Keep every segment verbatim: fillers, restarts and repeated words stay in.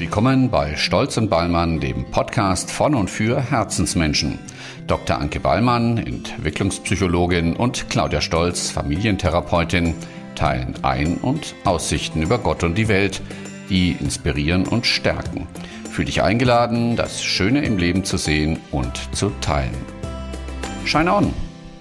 Willkommen bei Stolz und Ballmann, dem Podcast von und für Herzensmenschen. Doktor Anke Ballmann, Entwicklungspsychologin, und Claudia Stolz, Familientherapeutin, teilen Ein- und Aussichten über Gott und die Welt, die inspirieren und stärken. Fühl dich eingeladen, das Schöne im Leben zu sehen und zu teilen. Shine on!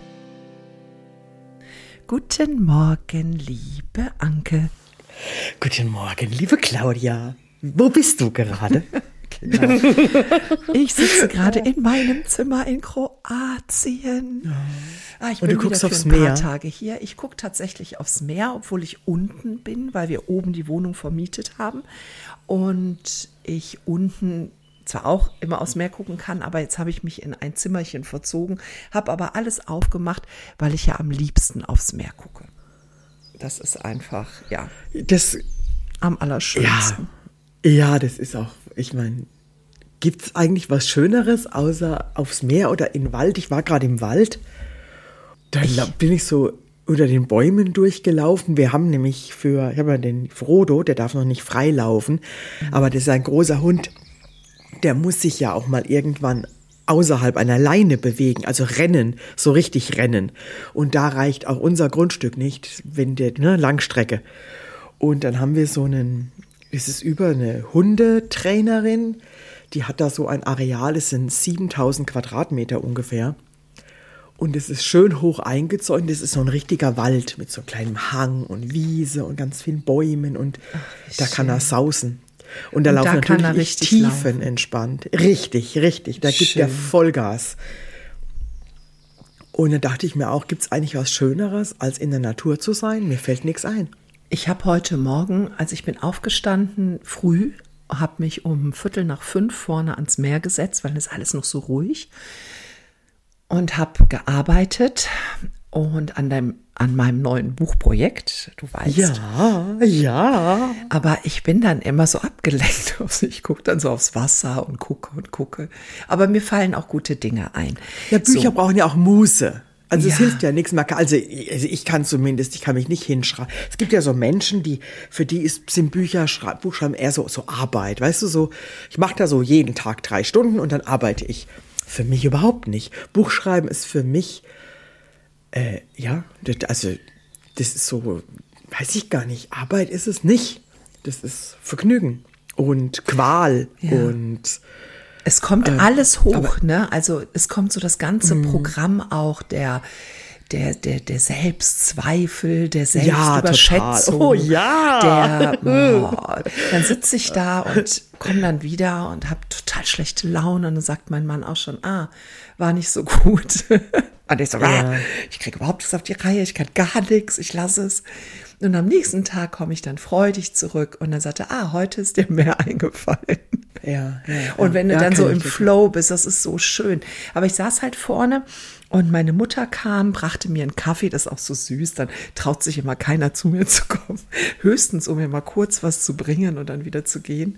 Guten Morgen, liebe Anke. Guten Morgen, liebe Claudia. Wo bist du gerade? Genau. Ich sitze gerade in meinem Zimmer in Kroatien. Ja. Ah, ich Und bin du guckst wieder für aufs ein paar Meer? Tage hier. Ich gucke tatsächlich aufs Meer, obwohl ich unten bin, weil wir oben die Wohnung vermietet haben. Und ich unten zwar auch immer aufs Meer gucken kann, aber jetzt habe ich mich in ein Zimmerchen verzogen, habe aber alles aufgemacht, weil ich ja am liebsten aufs Meer gucke. Das ist einfach, ja, Das, am allerschönsten. ja, ja, das ist auch, ich meine, gibt es eigentlich was Schöneres außer aufs Meer oder in den Wald? Ich war gerade im Wald, da la- bin ich so unter den Bäumen durchgelaufen. Wir haben nämlich für, ich habe ja den Frodo, der darf noch nicht frei laufen, aber das ist ein großer Hund, der muss sich ja auch mal irgendwann außerhalb einer Leine bewegen, also rennen, so richtig rennen. Und da reicht auch unser Grundstück nicht, wenn der, ne, Langstrecke. Und dann haben wir so einen, es ist über eine Hundetrainerin, die hat da so ein Areal, es sind siebentausend Quadratmeter ungefähr. Und es ist schön hoch eingezäunt, es ist so ein richtiger Wald mit so kleinem Hang und Wiese und ganz vielen Bäumen und Ach, da kann schön. er sausen. Und da Und laufen da kann er natürlich richtig tiefenentspannt. Richtig, richtig, da gibt Schön. er Vollgas. Und dann dachte ich mir auch, gibt es eigentlich was Schöneres, als in der Natur zu sein? Mir fällt nichts ein. Ich habe heute Morgen, als ich bin aufgestanden, früh, habe mich um Viertel nach fünf vorne ans Meer gesetzt, weil es alles noch so ruhig, und habe gearbeitet und an, deinem, an meinem neuen Buchprojekt, du weißt. Ja, ja. Aber ich bin dann immer so abgelenkt. Also ich gucke dann so aufs Wasser und gucke und gucke. Aber mir fallen auch gute Dinge ein. Ja, Bücher So. brauchen ja auch Muße. Also es Ja. hilft ja nichts mehr. Also, also ich kann zumindest, ich kann mich nicht hinschreiben. Es gibt ja so Menschen, die, für die ist, sind Bücher, Schrei- Buchschreiben eher so, so Arbeit. Weißt du, so, ich mache da so jeden Tag drei Stunden und dann arbeite ich. Für mich überhaupt nicht. Buchschreiben ist für mich, äh, ja, das, also das ist so, weiß ich gar nicht. Arbeit ist es nicht. Das ist Vergnügen und Qual Ja. und Es kommt Ähm, alles hoch, aber- ne? Also es kommt so das ganze Programm auch der, der, der, der Selbstzweifel, der Ja, Selbstüberschätzung. total. Oh, ja. Der, oh, dann sitze ich da und komme dann wieder und habe total schlechte Laune. Und dann sagt mein Mann auch schon, ah, war nicht so gut. Und ich so, ah, Ja. ich kriege überhaupt nichts auf die Reihe, ich kann gar nichts, ich lasse es. Und am nächsten Tag komme ich dann freudig zurück und dann sagte er, ah, heute ist dir mehr eingefallen. ja, ja, ja. Und wenn du Ja, dann so kann im ich wirklich. Flow bist, das ist so schön. Aber ich saß halt vorne und meine Mutter kam, brachte mir einen Kaffee, das ist auch so süß, dann traut sich immer keiner zu mir zu kommen. Höchstens, um mir mal kurz was zu bringen und dann wieder zu gehen.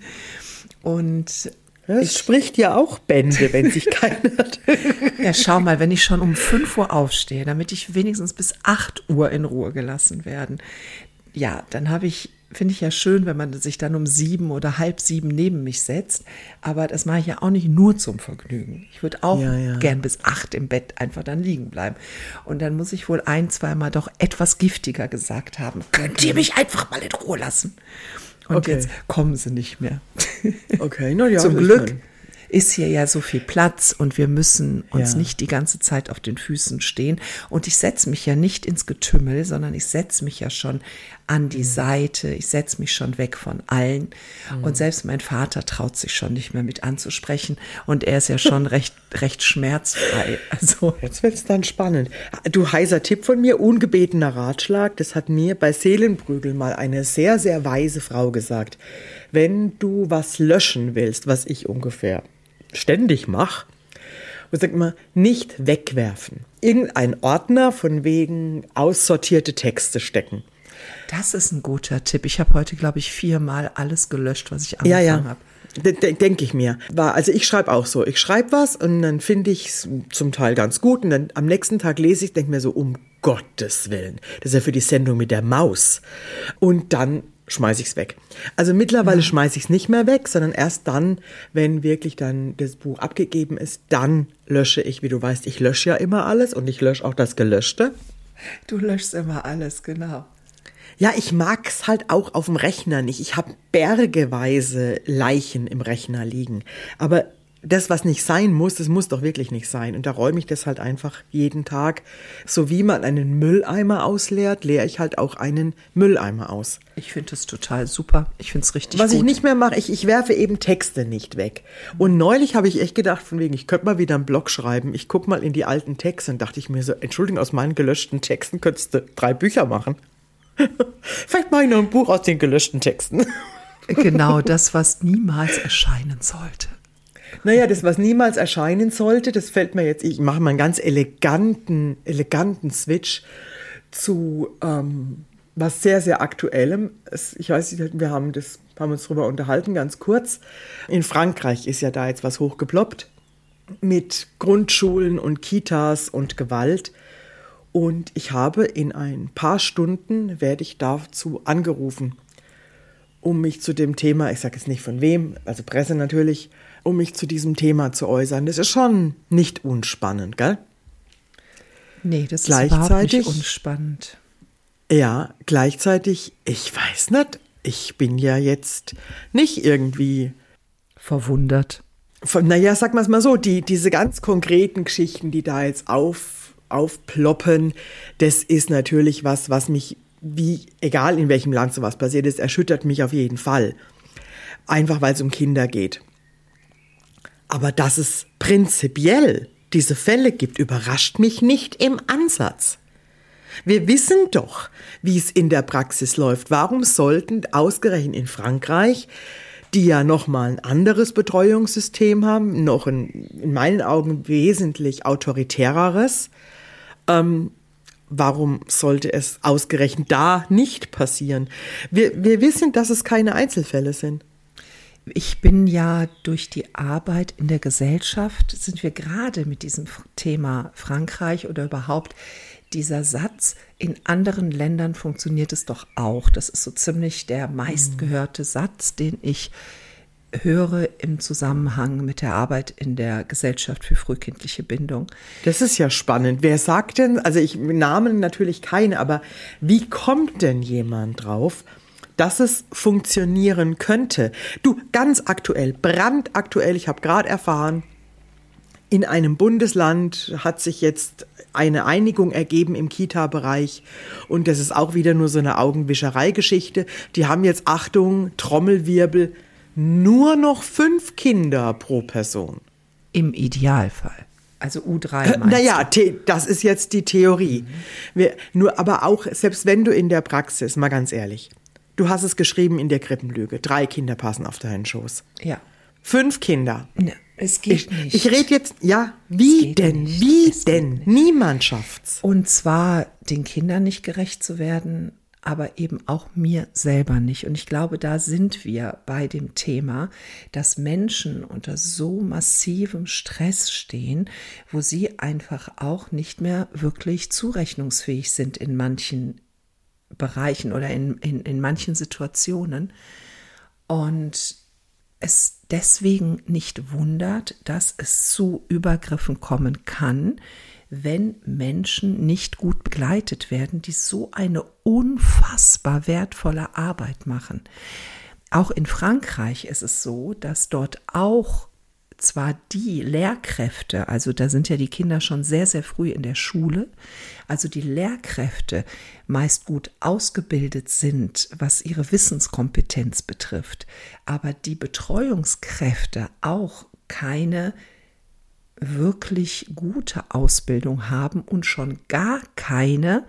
Und Es spricht ja auch Bände, wenn sich keiner. ja, schau mal, wenn ich schon um fünf Uhr aufstehe, damit ich wenigstens bis acht Uhr in Ruhe gelassen werden, ja, dann habe ich, finde ich ja schön, wenn man sich dann um sieben oder halb sieben neben mich setzt, aber das mache ich ja auch nicht nur zum Vergnügen. Ich würde auch Ja, ja. gern bis acht im Bett einfach dann liegen bleiben. Und dann muss ich wohl ein, zweimal doch etwas giftiger gesagt haben, könnt ihr mich einfach mal in Ruhe lassen? Und Okay. jetzt kommen sie nicht mehr. Okay, na ja. Zum ich Glück mein- ist hier ja so viel Platz und wir müssen uns Ja. nicht die ganze Zeit auf den Füßen stehen. Und ich setze mich ja nicht ins Getümmel, sondern ich setze mich ja schon an die Seite. Ich setze mich schon weg von allen. Und selbst mein Vater traut sich schon nicht mehr mit anzusprechen. Und er ist ja schon recht, recht schmerzfrei. Also Jetzt wird's dann spannend. Du, heißer Tipp von mir, ungebetener Ratschlag. Das hat mir bei Seelenprügel mal eine sehr, sehr weise Frau gesagt. Wenn du was löschen willst, was ich ungefähr ständig mache, und sagt immer, nicht wegwerfen. Irgendein Ordner von wegen aussortierte Texte stecken. das ist ein guter Tipp. Ich habe heute, glaube ich, viermal alles gelöscht, was ich Ja, angefangen ja. habe. De- de- Denke ich mir. War, also ich schreibe auch so. Ich schreibe was und dann finde ich es zum Teil ganz gut und dann am nächsten Tag lese ich, denke mir so, um Gottes Willen. Das ist ja für die Sendung mit der Maus. Und dann schmeiße ich es weg. Also mittlerweile ja. schmeiße ich es nicht mehr weg, sondern erst dann, wenn wirklich dann das Buch abgegeben ist, dann lösche ich, wie du weißt, ich lösche ja immer alles und ich lösche auch das Gelöschte. Du löschst immer alles, genau. Ja, ich mag es halt auch auf dem Rechner nicht. Ich habe bergeweise Leichen im Rechner liegen. Aber das, was nicht sein muss, das muss doch wirklich nicht sein. Und da räume ich das halt einfach jeden Tag. So wie man einen Mülleimer ausleert, leere ich halt auch einen Mülleimer aus. Ich finde das total super. Ich finde es richtig Was gut. ich nicht mehr mache, ich, ich werfe eben Texte nicht weg. Und neulich habe ich echt gedacht, von wegen, ich könnte mal wieder einen Blog schreiben. Ich gucke mal in die alten Texte und dachte ich mir so, Entschuldigung, aus meinen gelöschten Texten könntest du drei Bücher machen. Vielleicht mache ich noch ein Buch aus den gelöschten Texten. Genau das, was niemals erscheinen sollte. Naja, das, was niemals erscheinen sollte, das fällt mir jetzt, ich mache mal einen ganz eleganten, eleganten Switch zu ähm, was sehr, sehr Aktuellem. Es, ich weiß nicht, wir haben, das, haben uns darüber unterhalten, ganz kurz. In Frankreich ist ja da jetzt was hochgeploppt mit Grundschulen und Kitas und Gewalt. Und ich habe in ein paar Stunden, werde ich dazu angerufen, um mich zu dem Thema, ich sage jetzt nicht von wem, also Presse natürlich, um mich zu diesem Thema zu äußern. Das ist schon nicht unspannend, gell? Nee, das ist überhaupt nicht unspannend. Ja, gleichzeitig, ich weiß nicht, ich bin ja jetzt nicht irgendwie verwundert. Von, naja, sag mal es mal so, die, diese ganz konkreten Geschichten, die da jetzt auf aufploppen, das ist natürlich was, was mich, wie, egal in welchem Land sowas passiert ist, erschüttert mich auf jeden Fall. Einfach, weil es um Kinder geht. Aber dass es prinzipiell diese Fälle gibt, überrascht mich nicht im Ansatz. Wir wissen doch, wie es in der Praxis läuft. Warum sollten ausgerechnet in Frankreich, die ja nochmal ein anderes Betreuungssystem haben, noch ein, in meinen Augen wesentlich autoritäreres, Ähm, warum sollte es ausgerechnet da nicht passieren? Wir, wir wissen, dass es keine Einzelfälle sind. Ich bin ja durch die Arbeit in der Gesellschaft, sind wir gerade mit diesem Thema Frankreich oder überhaupt dieser Satz, in anderen Ländern funktioniert es doch auch. Das ist so ziemlich der meistgehörte Satz, den ich höre im Zusammenhang mit der Arbeit in der Gesellschaft für frühkindliche Bindung. Das ist ja spannend. Wer sagt denn, also ich Namen natürlich keine, aber wie kommt denn jemand drauf, dass es funktionieren könnte? Du, ganz aktuell, brandaktuell, ich habe gerade erfahren, in einem Bundesland hat sich jetzt eine Einigung ergeben im Kita-Bereich und das ist auch wieder nur so eine Augenwischerei-Geschichte. Die haben jetzt, Achtung, Trommelwirbel, nur noch fünf Kinder pro Person. Im Idealfall. Also U drei meinst Naja, the- das ist jetzt die Theorie. Mhm. Wir, nur, aber auch, selbst wenn du in der Praxis, mal ganz ehrlich, du hast es geschrieben in der Krippenlüge, drei Kinder passen auf deinen Schoß. Ja. Fünf Kinder. Ne, es geht ich, nicht. Ich rede jetzt, ja, wie denn, nicht. wie es denn? Niemand schafft's. Und zwar den Kindern nicht gerecht zu werden, aber eben auch mir selber nicht. Und ich glaube, da sind wir bei dem Thema, dass Menschen unter so massivem Stress stehen, wo sie einfach auch nicht mehr wirklich zurechnungsfähig sind in manchen Bereichen oder in, in, in manchen Situationen. Und es deswegen nicht wundert, dass es zu Übergriffen kommen kann, wenn Menschen nicht gut begleitet werden, die so eine unfassbar wertvolle Arbeit machen. Auch in Frankreich ist es so, dass dort auch zwar die Lehrkräfte, also da sind ja die Kinder schon sehr, sehr früh in der Schule, also die Lehrkräfte meist gut ausgebildet sind, was ihre Wissenskompetenz betrifft, aber die Betreuungskräfte auch keine wirklich gute Ausbildung haben und schon gar keine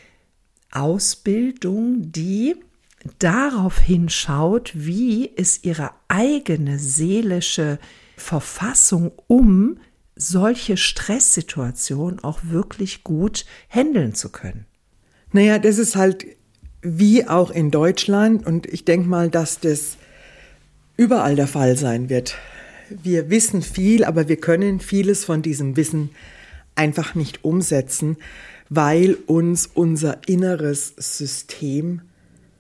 Ausbildung, die darauf hinschaut, wie ist ihre eigene seelische Verfassung, um solche Stresssituationen auch wirklich gut handeln zu können. Naja, das ist halt wie auch in Deutschland und ich denke mal, dass das überall der Fall sein wird. Wir wissen viel, aber wir können vieles von diesem Wissen einfach nicht umsetzen, weil uns unser inneres System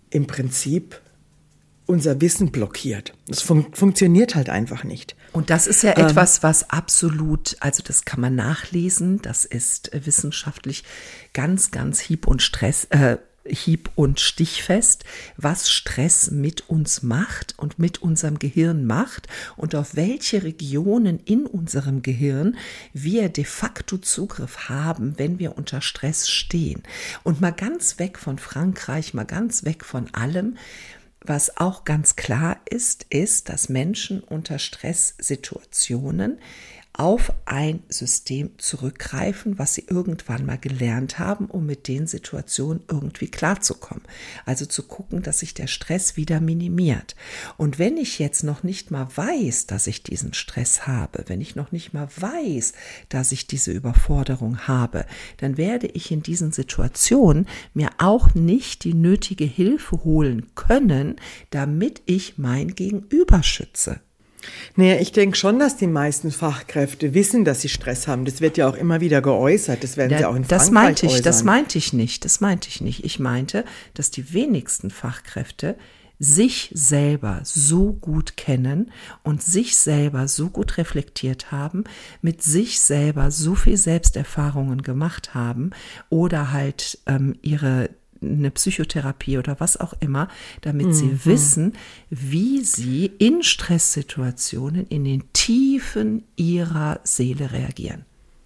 im Prinzip unser Wissen blockiert. Das fun- funktioniert halt einfach nicht. Und das ist ja ähm, etwas, was absolut, also das kann man nachlesen, das ist äh, wissenschaftlich ganz, ganz hieb- und Stress, äh, hieb- und stichfest, was Stress mit uns macht und mit unserem Gehirn macht und auf welche Regionen in unserem Gehirn wir de facto Zugriff haben, wenn wir unter Stress stehen. Und mal ganz weg von Frankreich, mal ganz weg von allem. Was auch ganz klar ist, ist, dass Menschen unter Stresssituationen auf ein System zurückgreifen, was sie irgendwann mal gelernt haben, um mit den Situationen irgendwie klarzukommen. Also zu gucken, dass sich der Stress wieder minimiert. Und wenn ich jetzt noch nicht mal weiß, dass ich diesen Stress habe, wenn ich noch nicht mal weiß, dass ich diese Überforderung habe, dann werde ich in diesen Situationen mir auch nicht die nötige Hilfe holen können, damit ich mein Gegenüber schütze. Naja, ich denke schon, dass die meisten Fachkräfte wissen, dass sie Stress haben. Das wird ja auch immer wieder geäußert. Das werden da, sie auch in das Frankreich meinte ich, äußern. Das meinte ich nicht. Das meinte ich nicht. Ich meinte, dass die wenigsten Fachkräfte sich selber so gut kennen und sich selber so gut reflektiert haben, mit sich selber so viel Selbsterfahrungen gemacht haben oder halt ähm, ihre eine Psychotherapie oder was auch immer, damit mhm. sie wissen, wie sie in Stresssituationen in den Tiefen ihrer Seele reagieren.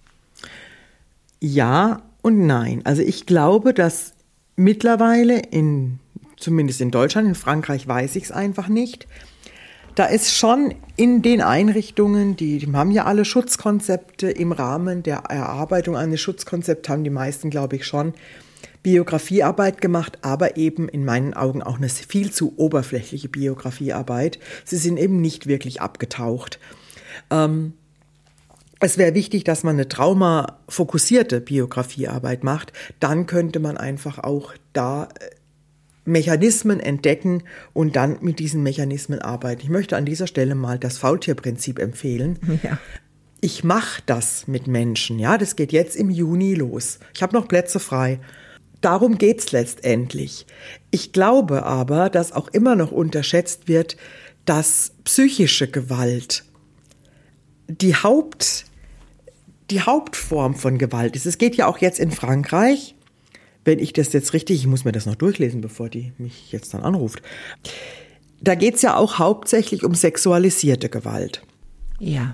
Ja und nein. Also ich glaube, dass mittlerweile, in, zumindest in Deutschland, in Frankreich weiß ich es einfach nicht, da ist schon in den Einrichtungen, die, die haben ja alle Schutzkonzepte, im Rahmen der Erarbeitung eines Schutzkonzepts haben die meisten, glaube ich, schon Biografiearbeit gemacht, aber eben in meinen Augen auch eine viel zu oberflächliche Biografiearbeit. Sie sind eben nicht wirklich abgetaucht. Ähm, es wäre wichtig, dass man eine traumafokussierte Biografiearbeit macht. Dann könnte man einfach auch da Mechanismen entdecken und dann mit diesen Mechanismen arbeiten. Ich möchte an dieser Stelle mal das Faultierprinzip empfehlen. Ja. Ich mache das mit Menschen. Ja, das geht jetzt im Juni los. Ich habe noch Plätze frei. Darum geht's letztendlich. Ich glaube aber, dass auch immer noch unterschätzt wird, dass psychische Gewalt die Haupt, die Hauptform von Gewalt ist. Es geht ja auch jetzt in Frankreich, wenn ich das jetzt richtig, ich muss mir das noch durchlesen, bevor die mich jetzt dann anruft. Da geht's ja auch hauptsächlich um sexualisierte Gewalt. Ja.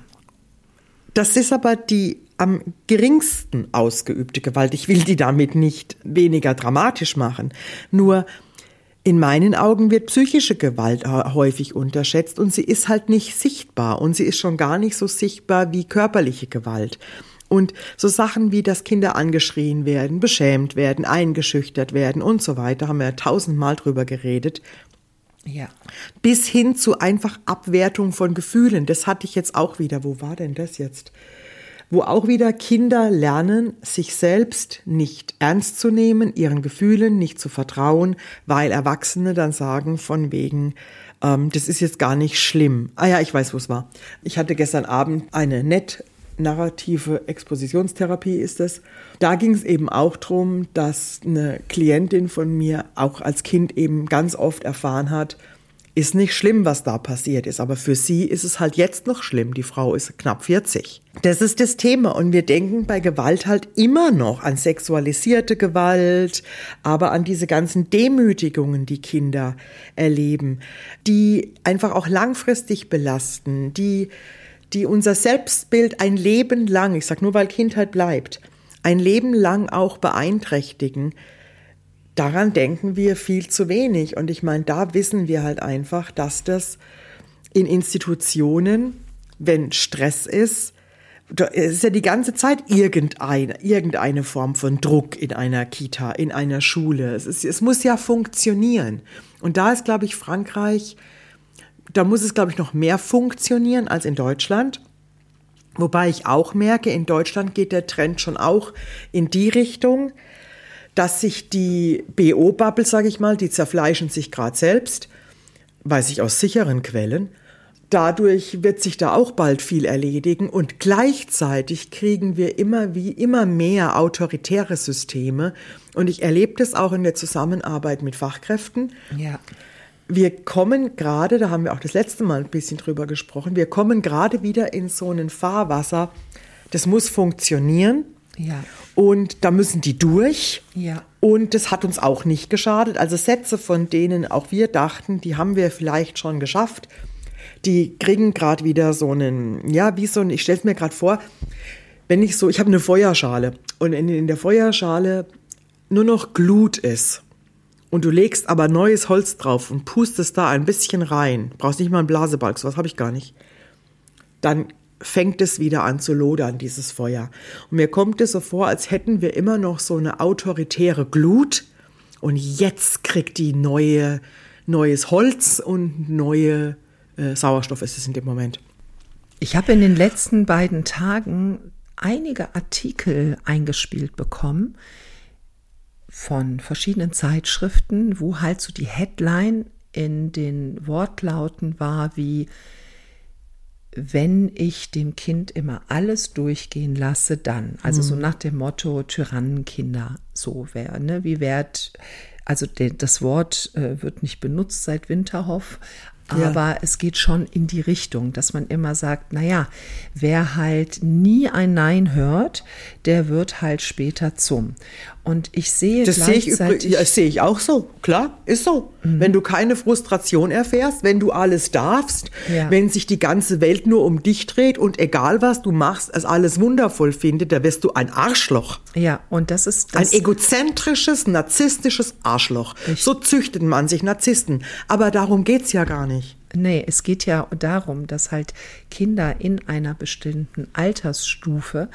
Das ist aber die am geringsten ausgeübte Gewalt. Ich will die damit nicht weniger dramatisch machen. Nur in meinen Augen wird psychische Gewalt häufig unterschätzt und sie ist halt nicht sichtbar und sie ist schon gar nicht so sichtbar wie körperliche Gewalt. Und so Sachen wie, dass Kinder angeschrien werden, beschämt werden, eingeschüchtert werden und so weiter, haben wir ja tausendmal drüber geredet. Ja. Bis hin zu einfach Abwertung von Gefühlen. Das hatte ich jetzt auch wieder. Wo war denn das jetzt? Wo auch wieder Kinder lernen, sich selbst nicht ernst zu nehmen, ihren Gefühlen nicht zu vertrauen, weil Erwachsene dann sagen von wegen, ähm, das ist jetzt gar nicht schlimm. Ah ja, ich weiß, wo es war. Ich hatte gestern Abend eine nett narrative Expositionstherapie ist es. Da ging es eben auch darum, dass eine Klientin von mir auch als Kind eben ganz oft erfahren hat, ist nicht schlimm, was da passiert ist, aber für sie ist es halt jetzt noch schlimm. Die Frau ist knapp vierzig. Das ist das Thema und wir denken bei Gewalt halt immer noch an sexualisierte Gewalt, aber an diese ganzen Demütigungen, die Kinder erleben, die einfach auch langfristig belasten, die die unser Selbstbild ein Leben lang, ich sag nur, weil Kindheit bleibt, ein Leben lang auch beeinträchtigen. Daran denken wir viel zu wenig. Und ich meine, da wissen wir halt einfach, dass das in Institutionen, wenn Stress ist, es ist ja die ganze Zeit irgendeine, irgendeine Form von Druck in einer Kita, in einer Schule. Es ist, es muss ja funktionieren. Und da ist, glaube ich, Frankreich, da muss es, glaube ich, noch mehr funktionieren als in Deutschland. Wobei ich auch merke, in Deutschland geht der Trend schon auch in die Richtung, dass sich die B O-Bubble, sage ich mal, die zerfleischen sich gerade selbst, weiß ich aus sicheren Quellen, dadurch wird sich da auch bald viel erledigen. Und gleichzeitig kriegen wir immer wie immer mehr autoritäre Systeme. Und ich erlebe das auch in der Zusammenarbeit mit Fachkräften. Ja. Wir kommen gerade, da haben wir auch das letzte Mal ein bisschen drüber gesprochen, wir kommen gerade wieder in so ein Fahrwasser, das muss funktionieren. Ja. Und da müssen die durch. Ja. Und das hat uns auch nicht geschadet. Also Sätze, von denen auch wir dachten, die haben wir vielleicht schon geschafft, die kriegen gerade wieder so einen, ja, wie so ein, ich stelle es mir gerade vor, wenn ich so, ich habe eine Feuerschale und in, in der Feuerschale nur noch Glut ist und du legst aber neues Holz drauf und pustest da ein bisschen rein, brauchst nicht mal einen Blasebalg, sowas habe ich gar nicht, dann fängt es wieder an zu lodern, dieses Feuer. Und mir kommt es so vor, als hätten wir immer noch so eine autoritäre Glut und jetzt kriegt die neue, neues Holz und neue äh, Sauerstoff ist es in dem Moment. Ich habe in den letzten beiden Tagen einige Artikel eingespielt bekommen von verschiedenen Zeitschriften, wo halt so die Headline in den Wortlauten war wie: Wenn ich dem Kind immer alles durchgehen lasse, dann. Also so nach dem Motto Tyrannenkinder, so wäre, ne? Wie wert, also de, das Wort äh, wird nicht benutzt seit Winterhoff, aber ja. Es geht schon in die Richtung, dass man immer sagt, naja, wer halt nie ein Nein hört, der wird halt später zum. Und ich sehe das gleichzeitig... Sehe ich, ja, das sehe ich auch so, klar, ist so. Mhm. Wenn du keine Frustration erfährst, wenn du alles darfst, ja. wenn sich die ganze Welt nur um dich dreht und egal was du machst, es alles wundervoll findet, da wirst du ein Arschloch. Ja, und das ist... Das ein egozentrisches, narzisstisches Arschloch. Richtig. So züchtet man sich Narzissten. Aber darum geht's ja gar nicht. Nee, es geht ja darum, dass halt Kinder in einer bestimmten Altersstufe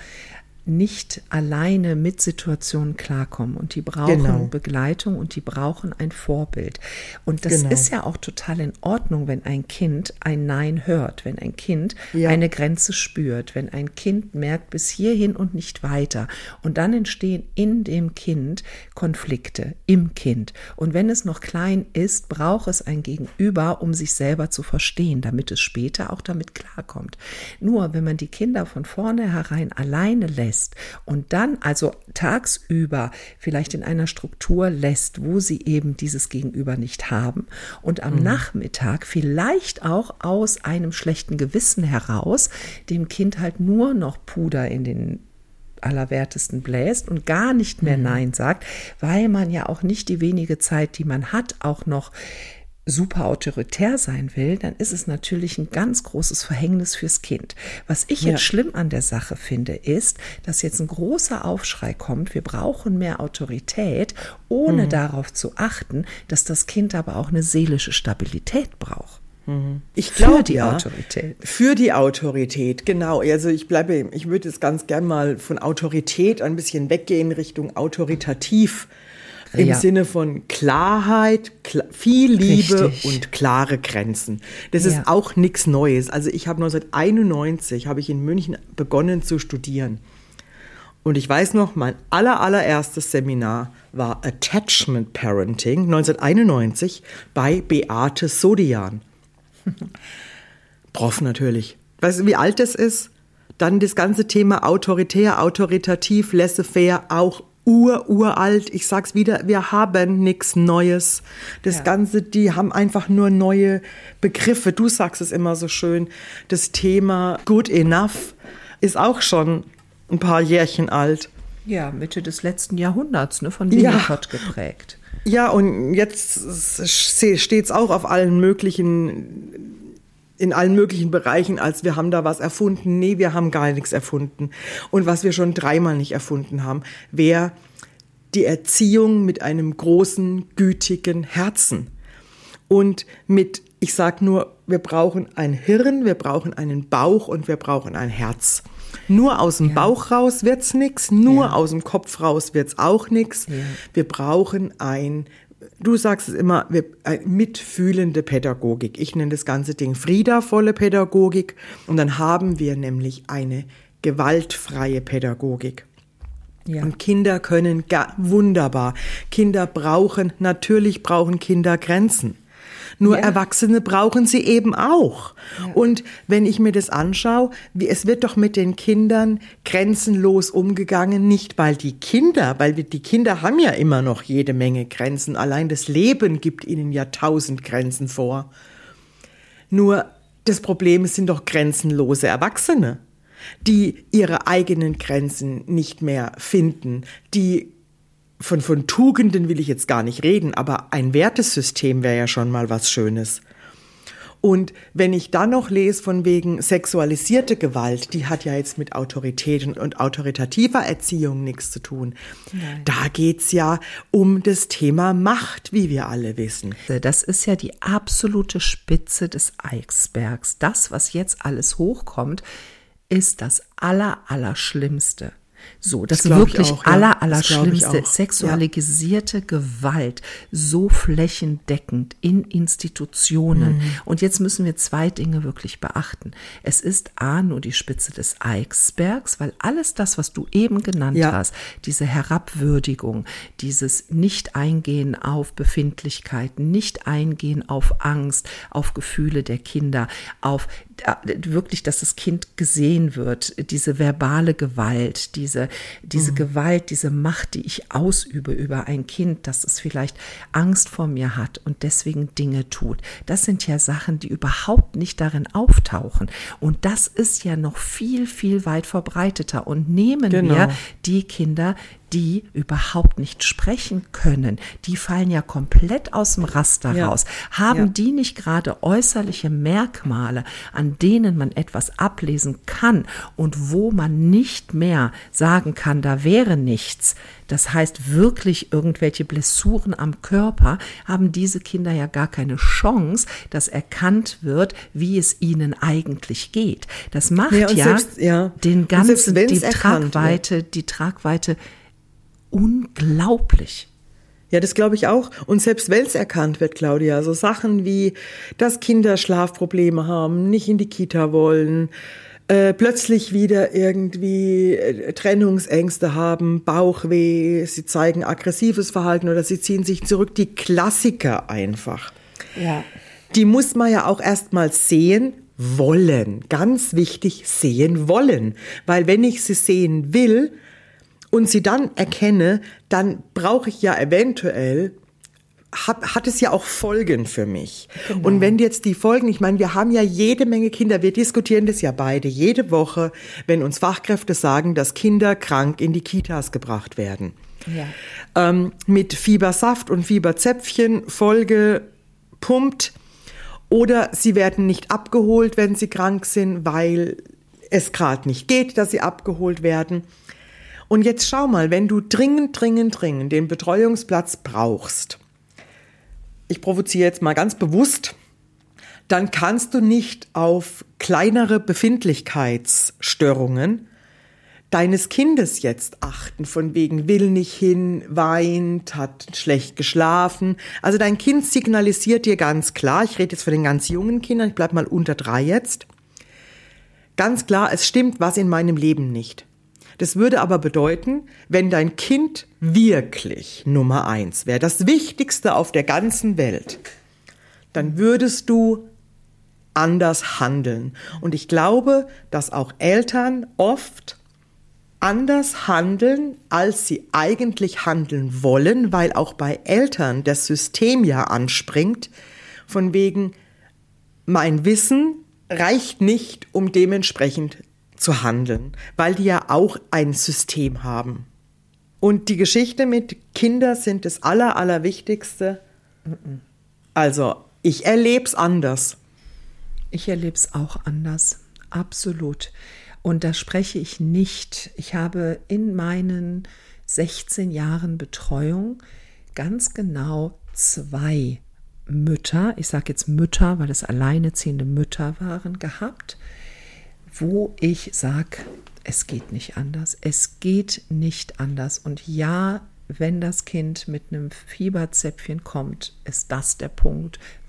nicht alleine mit Situationen klarkommen und die brauchen genau. Begleitung und die brauchen ein Vorbild. Und das genau. ist ja auch total in Ordnung, wenn ein Kind ein Nein hört, wenn ein Kind ja. eine Grenze spürt, wenn ein Kind merkt bis hierhin und nicht weiter. Und dann entstehen in dem Kind Konflikte, im Kind. Und wenn es noch klein ist, braucht es ein Gegenüber, um sich selber zu verstehen, damit es später auch damit klarkommt. Nur wenn man die Kinder von vornherein alleine lässt, und dann also tagsüber vielleicht in einer Struktur lässt, wo sie eben dieses Gegenüber nicht haben und am mhm. Nachmittag vielleicht auch aus einem schlechten Gewissen heraus dem Kind halt nur noch Puder in den Allerwertesten bläst und gar nicht mehr mhm. Nein sagt, weil man ja auch nicht die wenige Zeit, die man hat, auch noch super autoritär sein will, dann ist es natürlich ein ganz großes Verhängnis fürs Kind. Was ich jetzt ja. schlimm an der Sache finde, ist, dass jetzt ein großer Aufschrei kommt, wir brauchen mehr Autorität, ohne mhm. darauf zu achten, dass das Kind aber auch eine seelische Stabilität braucht. Ich glaube, für die ja, Autorität. Für die Autorität, genau. Also ich bleibe, ich würde jetzt ganz gern mal von Autorität ein bisschen weggehen Richtung autoritativ. Im ja. Sinne von Klarheit, klar, viel Liebe Richtig. Und klare Grenzen. Das ja. ist auch nichts Neues. Also ich habe neunzehnhunderteinundneunzig habe ich in München begonnen zu studieren. Und ich weiß noch, mein aller, allererstes Seminar war Attachment Parenting neunzehnhunderteinundneunzig bei Beate Sodian. Prof natürlich. Weißt du, wie alt das ist? Dann das ganze Thema autoritär, autoritativ, laissez-faire, auch ur, uralt. Ich sag's wieder, wir haben nichts Neues. Das ja. Ganze, die haben einfach nur neue Begriffe. Du sagst es immer so schön. Das Thema good enough ist auch schon ein paar Jährchen alt. Ja, Mitte des letzten Jahrhunderts, ne, von Winnicott ja. geprägt. Ja, und jetzt steht's auch auf allen möglichen in allen möglichen Bereichen, als wir haben da was erfunden. Nee, wir haben gar nichts erfunden. Und was wir schon dreimal nicht erfunden haben, wäre die Erziehung mit einem großen, gütigen Herzen. Und mit, ich sag nur, wir brauchen ein Hirn, wir brauchen einen Bauch und wir brauchen ein Herz. Nur aus dem ja. Bauch raus wird's nix, nur ja. aus dem Kopf raus wird's auch nix. Ja. Wir brauchen ein Du sagst es immer, wir, äh, mitfühlende Pädagogik. Ich nenne das ganze Ding friedavolle Pädagogik. Und dann haben wir nämlich eine gewaltfreie Pädagogik. Ja. Und Kinder können gar, wunderbar. Kinder brauchen, natürlich brauchen Kinder Grenzen. Nur Ja. Erwachsene brauchen sie eben auch. Ja. Und wenn ich mir das anschaue, wie, es wird doch mit den Kindern grenzenlos umgegangen, nicht weil die Kinder, weil wir, die Kinder haben ja immer noch jede Menge Grenzen. Allein das Leben gibt ihnen ja tausend Grenzen vor. Nur das Problem sind doch grenzenlose Erwachsene, die ihre eigenen Grenzen nicht mehr finden, die von, von Tugenden will ich jetzt gar nicht reden, aber ein Wertesystem wäre ja schon mal was Schönes. Und wenn ich dann noch lese von wegen sexualisierte Gewalt, die hat ja jetzt mit Autorität und, und autoritativer Erziehung nichts zu tun. Nein. Da geht's ja um das Thema Macht, wie wir alle wissen. Das ist ja die absolute Spitze des Eisbergs. Das, was jetzt alles hochkommt, ist das aller, Allerschlimmste. So, das, Das glaub ich wirklich auch, ja. aller, Das glaub ich Allerschlimmste, auch. sexualisierte Gewalt, so flächendeckend in Institutionen. Mhm. Und jetzt müssen wir zwei Dinge wirklich beachten. Es ist A, nur die Spitze des Eisbergs, weil alles das, was du eben genannt Ja. hast, diese Herabwürdigung, dieses Nicht-Eingehen auf Befindlichkeiten, Nicht-Eingehen auf Angst, auf Gefühle der Kinder, auf wirklich, dass das Kind gesehen wird, diese verbale Gewalt, diese, diese mhm. Gewalt, diese Macht, die ich ausübe über ein Kind, dass es vielleicht Angst vor mir hat und deswegen Dinge tut. Das sind ja Sachen, die überhaupt nicht darin auftauchen. Und das ist ja noch viel, viel weit verbreiteter. Und nehmen Genau. wir die Kinder, die überhaupt nicht sprechen können, die fallen ja komplett aus dem Raster Ja. raus. Haben Ja. die nicht gerade äußerliche Merkmale, an denen man etwas ablesen kann und wo man nicht mehr sagen kann, da wäre nichts? Das heißt wirklich irgendwelche Blessuren am Körper, haben diese Kinder ja gar keine Chance, dass erkannt wird, wie es ihnen eigentlich geht. Das macht Ja, und ja, selbst- ja. den Und ganzen, selbst wenn's die erkannt Tragweite, die Tragweite unglaublich. Ja, das glaube ich auch. Und selbst wenn es erkannt wird, Claudia, so Sachen wie, dass Kinder Schlafprobleme haben, nicht in die Kita wollen, äh, plötzlich wieder irgendwie äh, Trennungsängste haben, Bauchweh, sie zeigen aggressives Verhalten oder sie ziehen sich zurück, die Klassiker einfach. Ja. Die muss man ja auch erstmal sehen wollen. Ganz wichtig, sehen wollen. Weil wenn ich sie sehen will, und sie dann erkenne, dann brauche ich ja eventuell, hat, hat es ja auch Folgen für mich. Genau. Und wenn jetzt die Folgen, ich meine, wir haben ja jede Menge Kinder, wir diskutieren das ja beide jede Woche, wenn uns Fachkräfte sagen, dass Kinder krank in die Kitas gebracht werden. Ja. Ähm, mit Fiebersaft und Fieberzäpfchen vollgepumpt oder sie werden nicht abgeholt, wenn sie krank sind, weil es gerade nicht geht, dass sie abgeholt werden. Und jetzt schau mal, wenn du dringend, dringend, dringend den Betreuungsplatz brauchst, ich provoziere jetzt mal ganz bewusst, dann kannst du nicht auf kleinere Befindlichkeitsstörungen deines Kindes jetzt achten, von wegen will nicht hin, weint, hat schlecht geschlafen. Also dein Kind signalisiert dir ganz klar, ich rede jetzt von den ganz jungen Kindern, ich bleib mal unter drei jetzt, ganz klar, es stimmt was in meinem Leben nicht. Das würde aber bedeuten, wenn dein Kind wirklich Nummer eins wäre, das Wichtigste auf der ganzen Welt, dann würdest du anders handeln. Und ich glaube, dass auch Eltern oft anders handeln, als sie eigentlich handeln wollen, weil auch bei Eltern das System ja anspringt, von wegen, mein Wissen reicht nicht, um dementsprechend zu handeln, weil die ja auch ein System haben. Und die Geschichte mit Kindern sind das Aller, Allerwichtigste. Also, ich erlebe es anders. Ich erlebe es auch anders, absolut. Und da spreche ich nicht. Ich habe in meinen sechzehn Jahren Betreuung ganz genau zwei Mütter, ich sage jetzt Mütter, weil es alleinerziehende Mütter waren, gehabt, wo ich sage, es geht nicht anders. Es geht nicht anders. Und ja, wenn das Kind mit einem Fieberzäpfchen kommt, ist das der Punkt,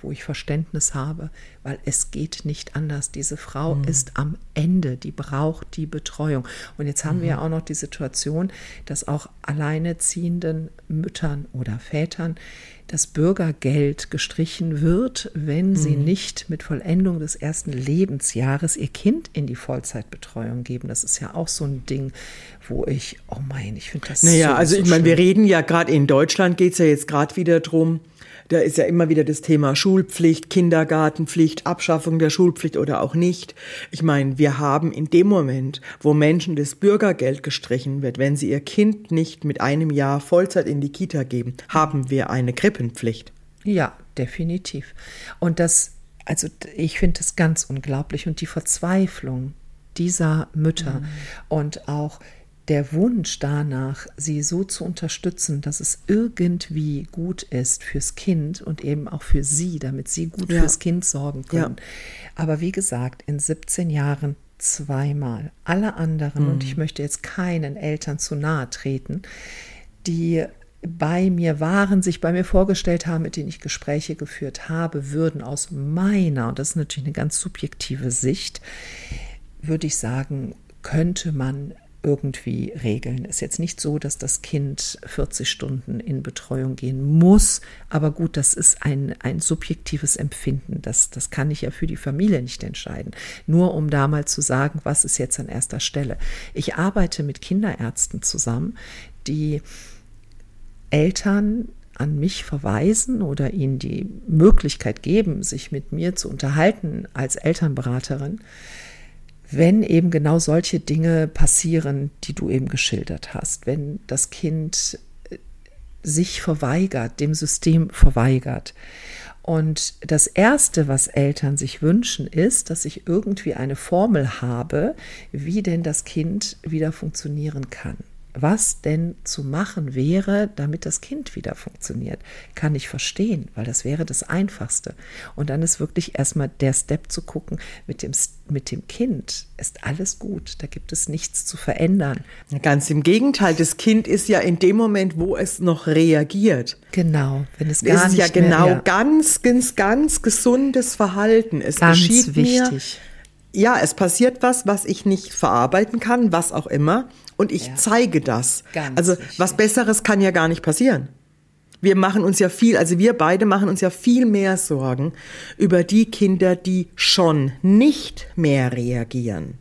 wo ich Verständnis habe, weil es geht nicht anders. Diese Frau mhm. ist am Ende, die braucht die Betreuung. Und jetzt haben mhm. wir ja auch noch die Situation, dass auch alleinerziehenden Müttern oder Vätern das Bürgergeld gestrichen wird, wenn sie mhm. nicht mit Vollendung des ersten Lebensjahres ihr Kind in die Vollzeitbetreuung geben. Das ist ja auch so ein Ding, wo ich, oh mein, ich finde das naja, so also so ich meine, wir schlimm. reden ja gerade in Deutschland, geht es ja jetzt gerade wieder drum, da ist ja immer wieder das Thema Schulpflicht, Kindergartenpflicht, Abschaffung der Schulpflicht oder auch nicht. Ich meine, wir haben in dem Moment, wo Menschen das Bürgergeld gestrichen wird, wenn sie ihr Kind nicht mit einem Jahr Vollzeit in die Kita geben, haben wir eine Krippenpflicht. Ja, definitiv. Und das, also ich finde das ganz unglaublich. Und die Verzweiflung dieser Mütter mhm. und auch der Wunsch danach, sie so zu unterstützen, dass es irgendwie gut ist fürs Kind und eben auch für sie, damit sie gut ja. fürs Kind sorgen können. Ja. Aber wie gesagt, in siebzehn Jahren zweimal. Alle anderen, mhm. und ich möchte jetzt keinen Eltern zu nahe treten, die bei mir waren, sich bei mir vorgestellt haben, mit denen ich Gespräche geführt habe, würden aus meiner, und das ist natürlich eine ganz subjektive Sicht, würde ich sagen, könnte man irgendwie regeln. Ist jetzt nicht so, dass das Kind vierzig Stunden in Betreuung gehen muss, aber gut, das ist ein, ein subjektives Empfinden. Das, das kann ich ja für die Familie nicht entscheiden. Nur um da mal zu sagen, was ist jetzt an erster Stelle. Ich arbeite mit Kinderärzten zusammen, die Eltern an mich verweisen oder ihnen die Möglichkeit geben, sich mit mir zu unterhalten als Elternberaterin, wenn eben genau solche Dinge passieren, die du eben geschildert hast. Wenn das Kind sich verweigert, dem System verweigert. Und das Erste, was Eltern sich wünschen, ist, dass ich irgendwie eine Formel habe, wie denn das Kind wieder funktionieren kann. Was denn zu machen wäre, damit das Kind wieder funktioniert, kann ich verstehen, weil das wäre das Einfachste. Und dann ist wirklich erstmal der Step zu gucken, mit dem, mit dem Kind ist alles gut, da gibt es nichts zu verändern. Ganz im Gegenteil, das Kind ist ja in dem Moment, wo es noch reagiert. Genau, wenn es gar ist nicht ja genau mehr, ja. ganz, ganz, ganz gesundes Verhalten. Es ganz geschieht wichtig. Mir, ja, es passiert was, was ich nicht verarbeiten kann, was auch immer. Und ich ja. zeige das. Ganz also wichtig. Was Besseres kann ja gar nicht passieren. Wir machen uns ja viel, also wir beide machen uns ja viel mehr Sorgen über die Kinder, die schon nicht mehr reagieren.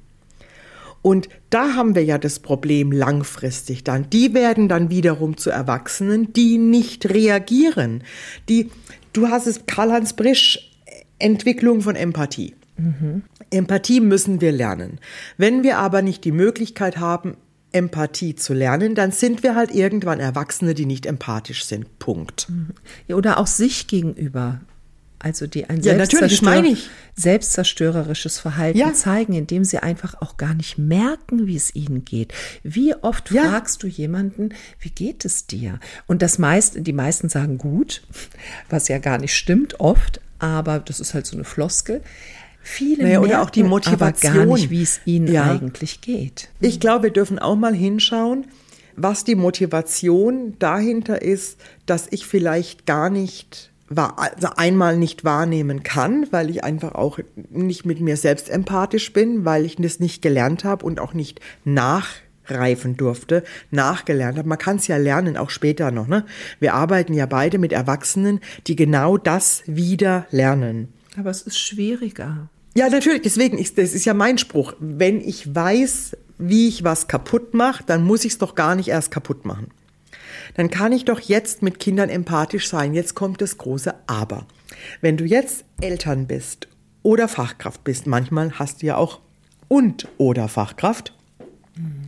Und da haben wir ja das Problem langfristig dann. Die werden dann wiederum zu Erwachsenen, die nicht reagieren. Die, du hast es, Karl-Heinz Brisch, Entwicklung von Empathie. Mhm. Empathie müssen wir lernen. Wenn wir aber nicht die Möglichkeit haben, Empathie zu lernen, dann sind wir halt irgendwann Erwachsene, die nicht empathisch sind. Punkt. Ja, oder auch sich gegenüber. Also die ein ja, natürlich, meine ich. selbstzerstörerisches Verhalten ja. zeigen, indem sie einfach auch gar nicht merken, wie es ihnen geht. Wie oft ja. fragst du jemanden, wie geht es dir? Und das meiste, die meisten sagen gut, was ja gar nicht stimmt oft, aber das ist halt so eine Floskel. Viele naja, merken oder auch die Motivation, aber gar nicht, wie es ihnen ja. eigentlich geht. Ich glaube, wir dürfen auch mal hinschauen, was die Motivation dahinter ist, dass ich vielleicht gar nicht, also einmal nicht wahrnehmen kann, weil ich einfach auch nicht mit mir selbst empathisch bin, weil ich das nicht gelernt habe und auch nicht nachreifen durfte, nachgelernt habe. Man kann es ja lernen, auch später noch. Ne? Wir arbeiten ja beide mit Erwachsenen, die genau das wieder lernen. Aber es ist schwieriger. Ja, natürlich. Deswegen, ist, das ist ja mein Spruch. Wenn ich weiß, wie ich was kaputt mache, dann muss ich es doch gar nicht erst kaputt machen. Dann kann ich doch jetzt mit Kindern empathisch sein. Jetzt kommt das große Aber. Wenn du jetzt Eltern bist oder Fachkraft bist, manchmal hast du ja auch und oder Fachkraft. Mhm.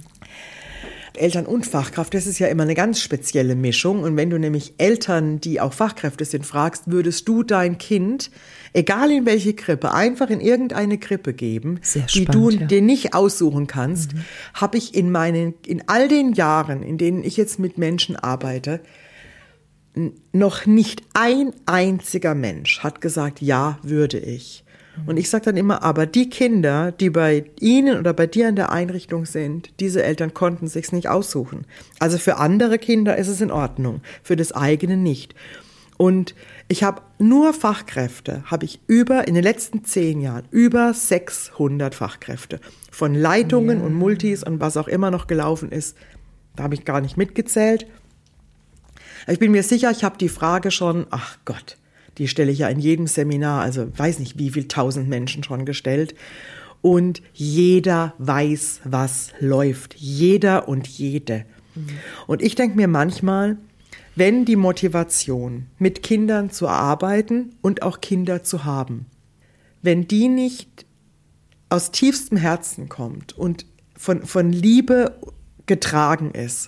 Eltern und Fachkraft, das ist ja immer eine ganz spezielle Mischung. Und wenn du nämlich Eltern, die auch Fachkräfte sind, fragst, würdest du dein Kind, egal in welche Krippe, einfach in irgendeine Krippe geben, Sehr die spannend, du ja. dir nicht aussuchen kannst, mhm. habe ich in meinen, in all den Jahren, in denen ich jetzt mit Menschen arbeite, noch nicht ein einziger Mensch hat gesagt, ja, würde ich. Und ich sage dann immer, aber die Kinder, die bei Ihnen oder bei dir in der Einrichtung sind, diese Eltern konnten sich's nicht aussuchen. Also für andere Kinder ist es in Ordnung, für das eigene nicht. Und Ich habe nur Fachkräfte, habe ich über, in den letzten zehn Jahren, über sechshundert Fachkräfte. Von Leitungen ja. und Multis und was auch immer noch gelaufen ist, da habe ich gar nicht mitgezählt. Ich bin mir sicher, ich habe die Frage schon, ach Gott, die stelle ich ja in jedem Seminar, also weiß nicht, wie viel tausend Menschen schon gestellt. Und jeder weiß, was läuft. Jeder und jede. Mhm. Und ich denke mir manchmal, wenn die Motivation, mit Kindern zu arbeiten und auch Kinder zu haben, wenn die nicht aus tiefstem Herzen kommt und von, von Liebe getragen ist,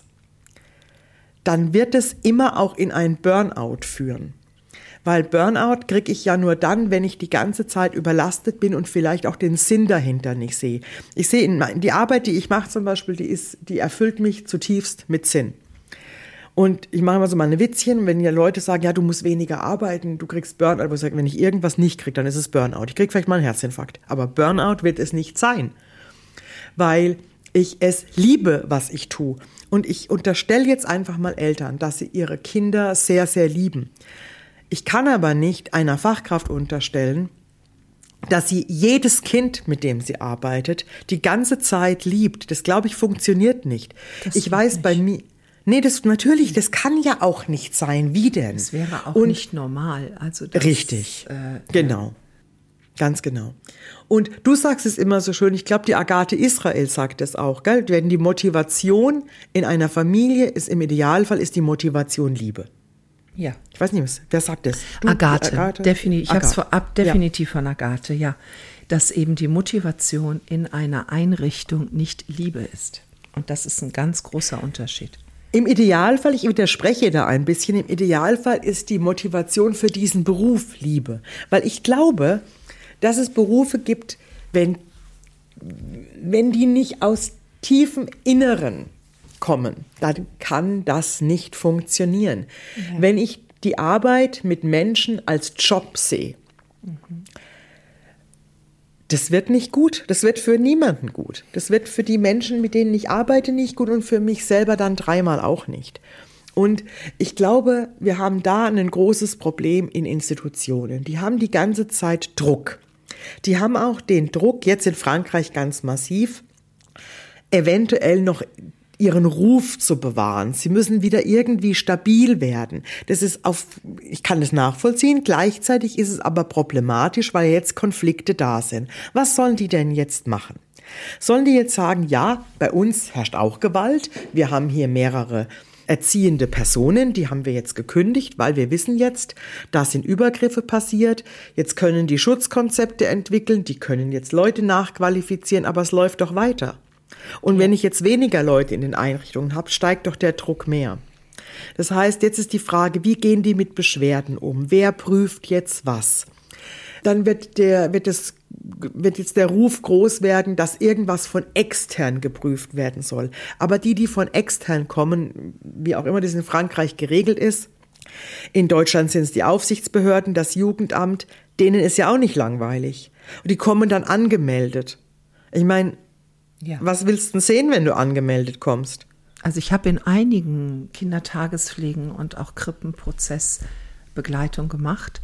dann wird es immer auch in einen Burnout führen. Weil Burnout kriege ich ja nur dann, wenn ich die ganze Zeit überlastet bin und vielleicht auch den Sinn dahinter nicht sehe. Ich sehe, in, die Arbeit, die ich mache zum Beispiel, die, ist, die erfüllt mich zutiefst mit Sinn. Und ich mache mal so meine Witzchen, wenn ja Leute sagen, ja, du musst weniger arbeiten, du kriegst Burnout. Aber ich sage, wenn ich irgendwas nicht kriege, dann ist es Burnout. Ich kriege vielleicht mal einen Herzinfarkt. Aber Burnout wird es nicht sein, weil ich es liebe, was ich tue. Und ich unterstelle jetzt einfach mal Eltern, dass sie ihre Kinder sehr, sehr lieben. Ich kann aber nicht einer Fachkraft unterstellen, dass sie jedes Kind, mit dem sie arbeitet, die ganze Zeit liebt. Das, glaube ich, funktioniert nicht. Das ich weiß nicht. Bei mir, nee, das natürlich, das kann ja auch nicht sein. Wie denn? Das wäre auch Und, nicht normal. Also das, richtig, äh, genau. Ganz genau. Und du sagst es immer so schön, ich glaube, die Agathe Israel sagt es auch, gell? Wenn die Motivation in einer Familie ist, im Idealfall ist die Motivation Liebe. Ja. Ich weiß nicht, wer sagt das? Du, Agathe, Agathe? Defini- ich habe es vorab definitiv ja. von Agathe, ja. Dass eben die Motivation in einer Einrichtung nicht Liebe ist. Und das ist ein ganz großer Unterschied. Im Idealfall, ich widerspreche da ein bisschen, im Idealfall ist die Motivation für diesen Beruf Liebe. Weil ich glaube, dass es Berufe gibt, wenn, wenn die nicht aus tiefem Inneren kommen, dann kann das nicht funktionieren. Ja. Wenn ich die Arbeit mit Menschen als Job sehe, mhm. das wird nicht gut. Das wird für niemanden gut. Das wird für die Menschen, mit denen ich arbeite, nicht gut und für mich selber dann dreimal auch nicht. Und ich glaube, wir haben da ein großes Problem in Institutionen. Die haben die ganze Zeit Druck. Die haben auch den Druck, jetzt in Frankreich ganz massiv, eventuell noch ihren Ruf zu bewahren. Sie müssen wieder irgendwie stabil werden. Das ist auf, ich kann das nachvollziehen. Gleichzeitig ist es aber problematisch, weil jetzt Konflikte da sind. Was sollen die denn jetzt machen? Sollen die jetzt sagen, ja, bei uns herrscht auch Gewalt. Wir haben hier mehrere erziehende Personen, die haben wir jetzt gekündigt, weil wir wissen jetzt, da sind Übergriffe passiert. Jetzt können die Schutzkonzepte entwickeln, die können jetzt Leute nachqualifizieren, aber es läuft doch weiter. Und wenn ich jetzt weniger Leute in den Einrichtungen habe, steigt doch der Druck mehr. Das heißt, jetzt ist die Frage, wie gehen die mit Beschwerden um? Wer prüft jetzt was? Dann wird der, wird es, wird jetzt der Ruf groß werden, dass irgendwas von extern geprüft werden soll. Aber die, die von extern kommen, wie auch immer das in Frankreich geregelt ist, in Deutschland sind es die Aufsichtsbehörden, das Jugendamt, denen ist ja auch nicht langweilig. Und die kommen dann angemeldet. Ich meine, ja. Was willst du denn sehen, wenn du angemeldet kommst? Also ich habe in einigen Kindertagespflegen und auch Krippenprozessbegleitung gemacht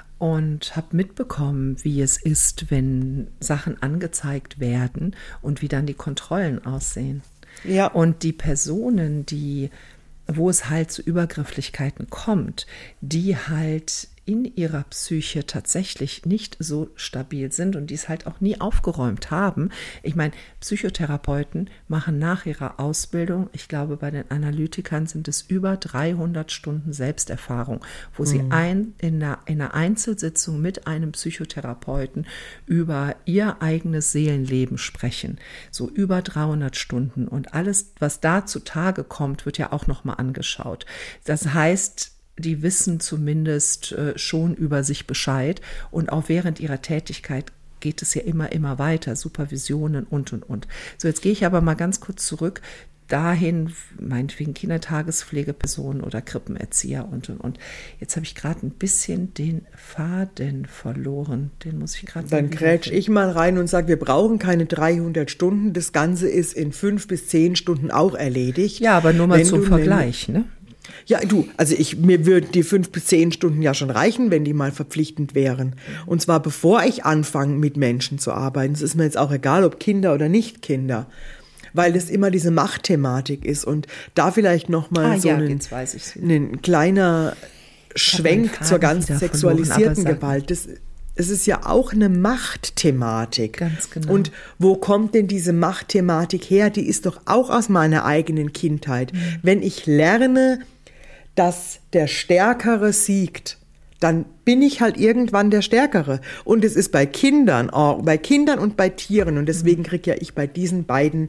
und habe mitbekommen, wie es ist, wenn Sachen angezeigt werden und wie dann die Kontrollen aussehen. Ja. Und die Personen, die, wo es halt zu Übergrifflichkeiten kommt, die halt in ihrer Psyche tatsächlich nicht so stabil sind und die es halt auch nie aufgeräumt haben. Ich meine, Psychotherapeuten machen nach ihrer Ausbildung, ich glaube, bei den Analytikern sind es über dreihundert Stunden Selbsterfahrung, wo mhm. sie ein, in, einer, in einer Einzelsitzung mit einem Psychotherapeuten über ihr eigenes Seelenleben sprechen. So über dreihundert Stunden. Und alles, was da zutage kommt, wird ja auch nochmal angeschaut. Das heißt, die wissen zumindest äh, schon über sich Bescheid und auch während ihrer Tätigkeit geht es ja immer, immer weiter, Supervisionen und, und, und. So, jetzt gehe ich aber mal ganz kurz zurück dahin, meinetwegen Kindertagespflegepersonen oder Krippenerzieher und, und, und. Jetzt habe ich gerade ein bisschen den Faden verloren, den muss ich gerade... Dann grätsch ich mal rein und sage, wir brauchen keine dreihundert Stunden, das Ganze ist in fünf bis zehn Stunden auch erledigt. Ja, aber nur mal zum Vergleich, ne? Ja, du, also ich, mir würden die fünf bis zehn Stunden ja schon reichen, wenn die mal verpflichtend wären. Und zwar bevor ich anfange, mit Menschen zu arbeiten. Es ist mir jetzt auch egal, ob Kinder oder nicht Kinder. Weil es immer diese Machtthematik ist. Und da vielleicht nochmal ah, so ja, ein, jetzt weiß ich's wieder. ein kleiner Schwenk zur ganz wieder sexualisierten verloren, Gewalt. Das, es ist ja auch eine Machtthematik. Ganz genau. Und wo kommt denn diese Machtthematik her? Die ist doch auch aus meiner eigenen Kindheit. Mhm. Wenn ich lerne, dass der Stärkere siegt, dann bin ich halt irgendwann der Stärkere. Und es ist bei Kindern, auch bei Kindern und bei Tieren. Und deswegen kriege ja ich bei diesen beiden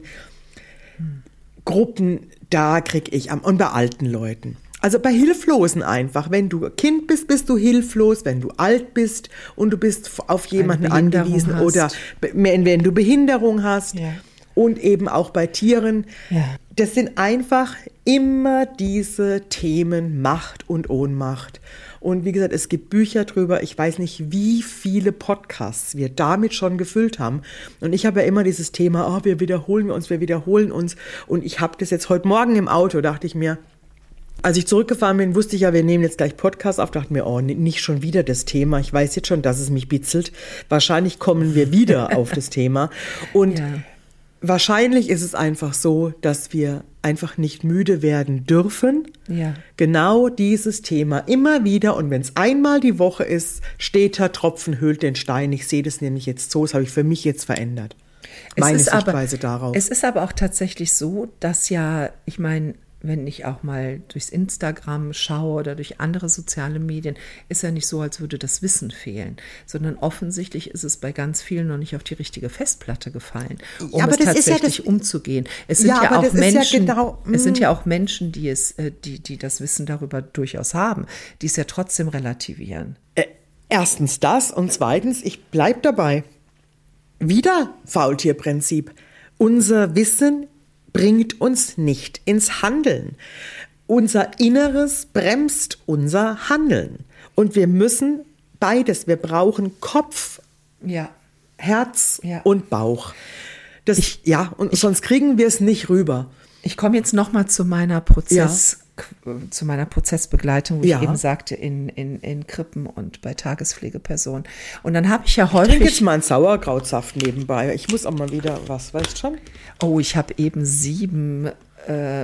mhm. Gruppen, da kriege ich am, und bei alten Leuten. Also bei Hilflosen einfach. Wenn du Kind bist, bist du hilflos. Wenn du alt bist und du bist auf jemanden angewiesen hast. Oder wenn du Behinderung hast. Ja. Und eben auch bei Tieren. Ja. Das sind einfach immer diese Themen Macht und Ohnmacht. Und wie gesagt, es gibt Bücher drüber. Ich weiß nicht, wie viele Podcasts wir damit schon gefüllt haben. Und ich habe ja immer dieses Thema, oh, wir wiederholen uns, wir wiederholen uns. Und ich habe das jetzt heute Morgen im Auto, dachte ich mir, als ich zurückgefahren bin, wusste ich ja, wir nehmen jetzt gleich Podcast auf, dachte mir, oh, nicht schon wieder das Thema. Ich weiß jetzt schon, dass es mich bitzelt. Wahrscheinlich kommen wir wieder auf das Thema. Und ja. wahrscheinlich ist es einfach so, dass wir einfach nicht müde werden dürfen. Ja. Genau dieses Thema immer wieder. Und wenn es einmal die Woche ist, steter Tropfen höhlt den Stein. Ich sehe das nämlich jetzt so, das habe ich für mich jetzt verändert. Es Meine ist Sichtweise aber, darauf. Es ist aber auch tatsächlich so, dass ja, ich meine, wenn ich auch mal durchs Instagram schaue oder durch andere soziale Medien, ist ja nicht so, als würde das Wissen fehlen, sondern offensichtlich ist es bei ganz vielen noch nicht auf die richtige Festplatte gefallen, um ja, es tatsächlich ja das, umzugehen. Es sind ja, ja auch Menschen, ja genau, es sind ja auch Menschen, die es, die, die das Wissen darüber durchaus haben, die es ja trotzdem relativieren. Äh, erstens das und zweitens, ich bleib dabei. Wieder Faultierprinzip. Unser Wissen bringt uns nicht ins Handeln. Unser Inneres bremst unser Handeln. Und wir müssen beides. Wir brauchen Kopf, ja. Herz ja. und Bauch. Das, ich, ja, und ich, sonst kriegen wir es nicht rüber. Ich komme jetzt noch mal zu meiner Prozess, ja. zu meiner Prozessbegleitung, wo ja. ich eben sagte, in, in, in Krippen und bei Tagespflegepersonen. Und dann habe ich ja häufig... Ich trinke jetzt mal einen Sauerkrautsaft nebenbei. Ich muss auch mal wieder was, weißt du schon? Oh, ich habe eben sieben äh,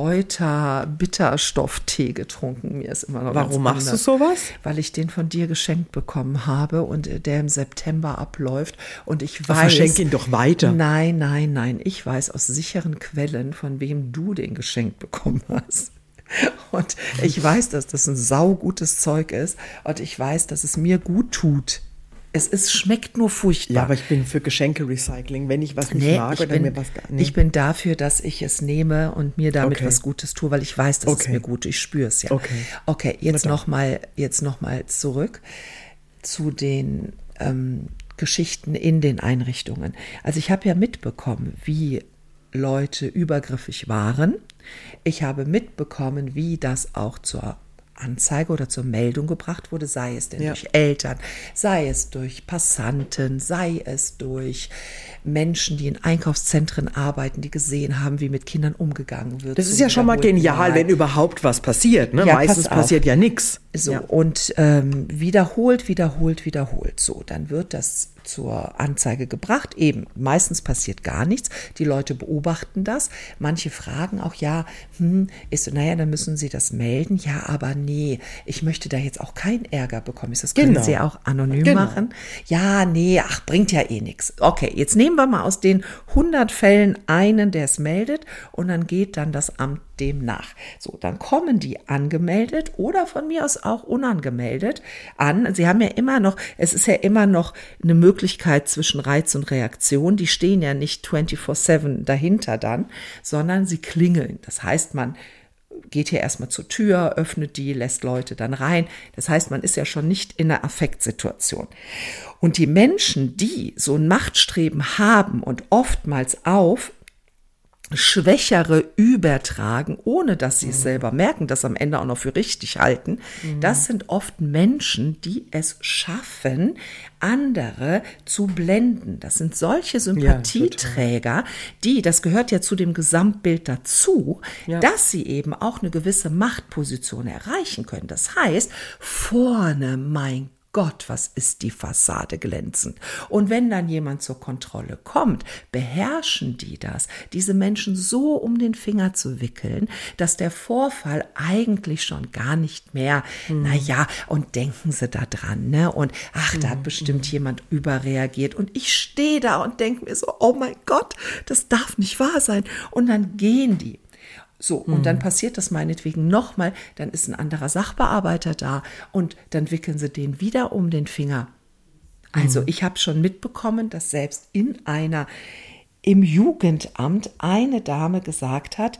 Kräuter-Bitterstofftee getrunken. Mir ist immer noch Warum machst du sowas? Weil ich den von dir geschenkt bekommen habe und der im September abläuft. Und ich weiß... Verschenk ihn doch weiter. Nein, nein, nein. Ich weiß aus sicheren Quellen, von wem du den geschenkt bekommen hast. Und ich weiß, dass das ein saugutes Zeug ist und ich weiß, dass es mir gut tut. Es ist, schmeckt nur furchtbar. Ja, aber ich bin für Geschenke-Recycling, wenn ich was nicht nee, mag ich oder bin, mir was gar nicht. Ich bin dafür, dass ich es nehme und mir damit okay. was Gutes tue, weil ich weiß, dass okay. es mir gut tut. Ich spüre es ja. Okay, okay jetzt nochmal jetzt noch mal zurück zu den ähm, Geschichten in den Einrichtungen. Also ich habe ja mitbekommen, wie Leute übergriffig waren. Ich habe mitbekommen, wie das auch zur Anzeige oder zur Meldung gebracht wurde, sei es denn ja. durch Eltern, sei es durch Passanten, sei es durch Menschen, die in Einkaufszentren arbeiten, die gesehen haben, wie mit Kindern umgegangen wird. Das ist ja schon mal genial, wenn überhaupt was passiert. Ne? Ja, meistens passiert ja nichts. So, ja. und ähm, wiederholt, wiederholt, wiederholt. So, dann wird das zur Anzeige gebracht. Eben, meistens passiert gar nichts. Die Leute beobachten das. Manche fragen auch, ja, hm, ist, naja, dann müssen sie das melden. Ja, aber nee, ich möchte da jetzt auch keinen Ärger bekommen. Das können genau. sie auch anonym genau. machen. Ja, nee, ach, bringt ja eh nichts. Okay, jetzt nehmen wir mal aus den hundert Fällen einen, der es meldet und dann geht dann das Amt dem nach. So, dann kommen die angemeldet oder von mir aus auch unangemeldet an. Sie haben ja immer noch, es ist ja immer noch eine Möglichkeit zwischen Reiz und Reaktion. Die stehen ja nicht vierundzwanzig sieben dahinter dann, sondern sie klingeln. Das heißt, man geht hier erstmal zur Tür, öffnet die, lässt Leute dann rein. Das heißt, man ist ja schon nicht in einer Affektsituation. Und die Menschen, die so ein Machtstreben haben und oftmals auf Schwächere übertragen, ohne dass sie es selber merken, das am Ende auch noch für richtig halten. Mhm. Das sind oft Menschen, die es schaffen, andere zu blenden. Das sind solche Sympathieträger, ja, die, das gehört ja zu dem Gesamtbild dazu, ja, dass sie eben auch eine gewisse Machtposition erreichen können. Das heißt, vorne, mein Gott, was ist die Fassade glänzend. Und wenn dann jemand zur Kontrolle kommt, beherrschen die das, diese Menschen so um den Finger zu wickeln, dass der Vorfall eigentlich schon gar nicht mehr, mhm. naja, und denken Sie da dran, ne? Und ach, da hat bestimmt mhm. jemand überreagiert. Und ich stehe da und denke mir so, oh mein Gott, das darf nicht wahr sein. Und dann gehen die. So, und mhm. dann passiert das meinetwegen nochmal, dann ist ein anderer Sachbearbeiter da und dann wickeln sie den wieder um den Finger. Also mhm. ich habe schon mitbekommen, dass selbst in einer, im Jugendamt eine Dame gesagt hat,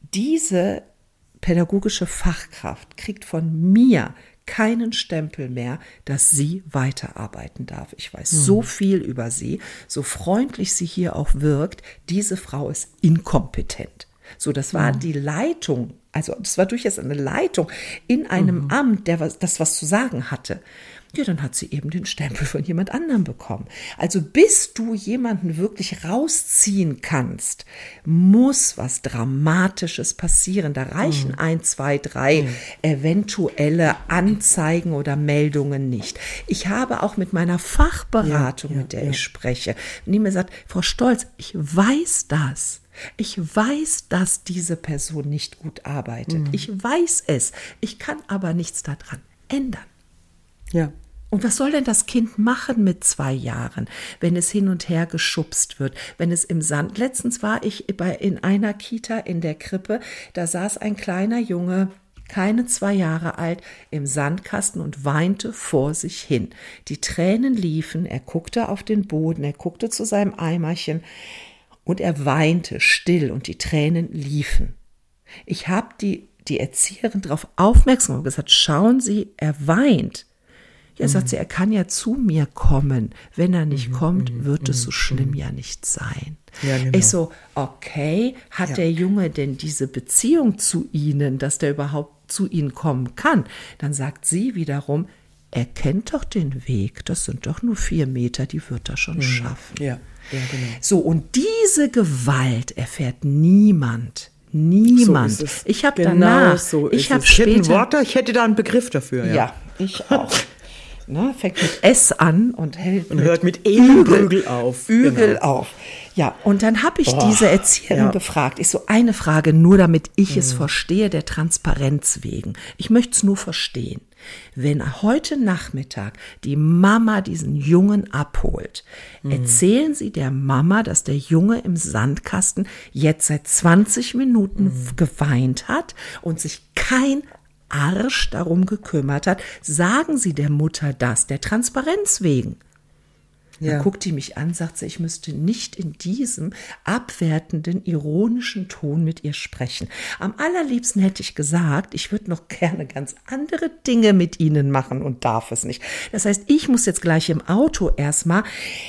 diese pädagogische Fachkraft kriegt von mir keinen Stempel mehr, dass sie weiterarbeiten darf. Ich weiß mhm. so viel über sie, so freundlich sie hier auch wirkt, diese Frau ist inkompetent. So, das war die Leitung, also das war durchaus eine Leitung in einem mhm. Amt, der was, das was zu sagen hatte. Ja, dann hat sie eben den Stempel von jemand anderem bekommen. Also bis du jemanden wirklich rausziehen kannst, muss was Dramatisches passieren. Da reichen mhm. ein, zwei, drei mhm. eventuelle Anzeigen oder Meldungen nicht. Ich habe auch mit meiner Fachberatung, ja, ja, mit der ja. ich spreche, die mir sagt, Frau Stolz, ich weiß das. Ich weiß, dass diese Person nicht gut arbeitet. Mhm. Ich weiß es. Ich kann aber nichts daran ändern. Ja. Und was soll denn das Kind machen mit zwei Jahren, wenn es hin und her geschubst wird, wenn es im Sand... Letztens war ich bei, in einer Kita in der Krippe, da saß ein kleiner Junge, keine zwei Jahre alt, im Sandkasten und weinte vor sich hin. Die Tränen liefen, er guckte auf den Boden, er guckte zu seinem Eimerchen, und er weinte still und die Tränen liefen. Ich habe die, die Erzieherin darauf aufmerksam gemacht und gesagt, schauen Sie, er weint. Ja, mhm. sagt sie, er kann ja zu mir kommen. Wenn er nicht mhm, kommt, wird mhm, es so schlimm mhm. ja nicht sein. Ja, genau. Ich so, okay, hat ja. der Junge denn diese Beziehung zu Ihnen, dass der überhaupt zu Ihnen kommen kann? Dann sagt sie wiederum, er kennt doch den Weg, das sind doch nur vier Meter, die wird er schon mhm. schaffen. Ja. Ja, genau. So, und diese Gewalt erfährt niemand. Niemand. So ich habe genau danach, so ich habe später, ich hätte ein Wort, ich hätte da einen Begriff dafür. Ja, ja ich auch. Ne, fängt mit S an und hält und mit hört mit Ügel auf. Ügel genau. auf. Ja, und dann habe ich oh, diese Erzieherin ja. gefragt. Ich so, eine Frage, nur damit ich mhm. es verstehe, der Transparenz wegen. Ich möchte es nur verstehen. Wenn heute Nachmittag die Mama diesen Jungen abholt, mhm. erzählen Sie der Mama, dass der Junge im Sandkasten jetzt seit zwanzig Minuten mhm. geweint hat und sich kein Arsch darum gekümmert hat. Sagen Sie der Mutter das, der Transparenz wegen. Ja. Dann guckt die mich an, sagt sie, ich müsste nicht in diesem abwertenden, ironischen Ton mit ihr sprechen. Am allerliebsten hätte ich gesagt, ich würde noch gerne ganz andere Dinge mit Ihnen machen und darf es nicht. Das heißt, ich muss jetzt gleich im Auto erstmal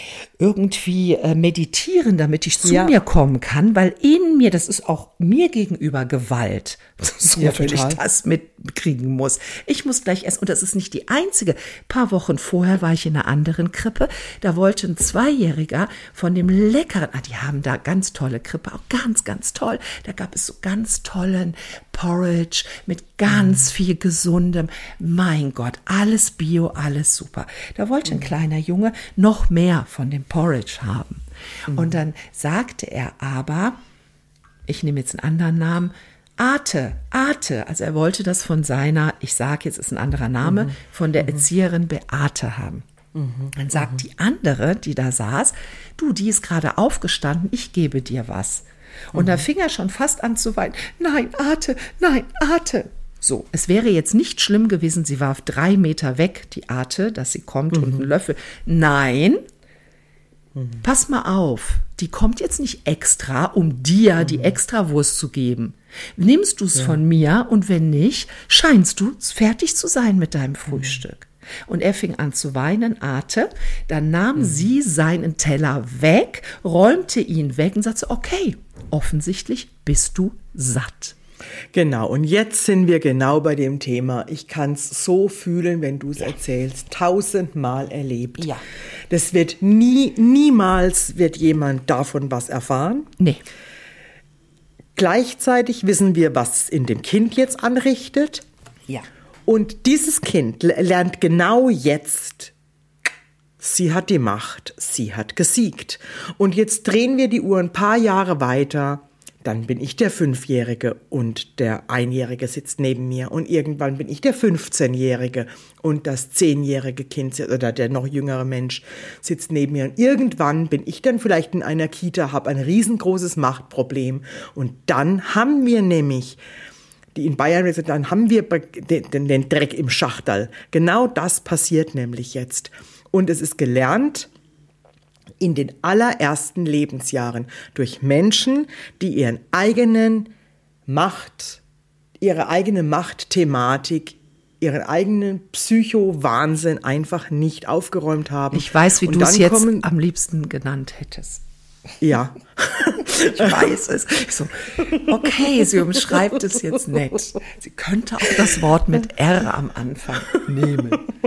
irgendwie äh, meditieren, damit ich zu ja. mir kommen kann, weil in mir, das ist auch mir gegenüber Gewalt, so ja, wenn ich das mitkriegen muss. Ich muss gleich erst, und das ist nicht die einzige, ein paar Wochen vorher war ich in einer anderen Krippe, da wollte ein Zweijähriger von dem leckeren, ah, die haben da ganz tolle Krippe, auch ganz, ganz toll, da gab es so ganz tollen Porridge mit ganz mm. viel Gesundem, mein Gott, alles Bio, alles super. Da wollte mm. ein kleiner Junge noch mehr von dem Porridge haben. Mm. Und dann sagte er aber, ich nehme jetzt einen anderen Namen, Ate, Ate, also er wollte das von seiner, ich sage jetzt ist ein anderer Name, mm. von der mm. Erzieherin Beate haben. Mm. Dann sagt mm. die andere, die da saß, du, die ist gerade aufgestanden, ich gebe dir was. Und mhm. da fing er schon fast an zu weinen. Nein, Ate, nein, Ate. So, es wäre jetzt nicht schlimm gewesen, sie war drei Meter weg, die Ate, dass sie kommt mhm. und einen Löffel. Nein, mhm. pass mal auf, die kommt jetzt nicht extra, um dir mhm. die Extrawurst zu geben. Nimmst du es ja. von mir und wenn nicht, scheinst du fertig zu sein mit deinem Frühstück. Und er fing an zu weinen, Ate, dann nahm mhm. sie seinen Teller weg, räumte ihn weg und sagte, okay, offensichtlich bist du satt. Genau, und jetzt sind wir genau bei dem Thema. Ich kann es so fühlen, wenn du es ja. erzählst. Tausendmal erlebt. Ja. Das wird nie, niemals wird jemand davon was erfahren. Nee. Gleichzeitig wissen wir, was es in dem Kind jetzt anrichtet. Ja. Und dieses Kind lernt genau jetzt, sie hat die Macht, sie hat gesiegt. Und jetzt drehen wir die Uhr ein paar Jahre weiter. Dann bin ich der Fünfjährige und der Einjährige sitzt neben mir. Und irgendwann bin ich der fünfzehnjährige und das zehnjährige Kind oder der noch jüngere Mensch sitzt neben mir. Und irgendwann bin ich dann vielleicht in einer Kita, habe ein riesengroßes Machtproblem. Und dann haben wir nämlich, die in Bayern, dann haben wir den, den Dreck im Schachterl. Genau das passiert nämlich jetzt. Und es ist gelernt in den allerersten Lebensjahren durch Menschen, die ihren eigenen Macht, ihre eigene Machtthematik, ihren eigenen Psycho-Wahnsinn einfach nicht aufgeräumt haben. Ich weiß, wie Und du es dann jetzt kommen, am liebsten genannt hättest. Ja. Ich weiß es. Ich so, okay, sie umschreibt es jetzt nett. Sie könnte auch das Wort mit R am Anfang nehmen.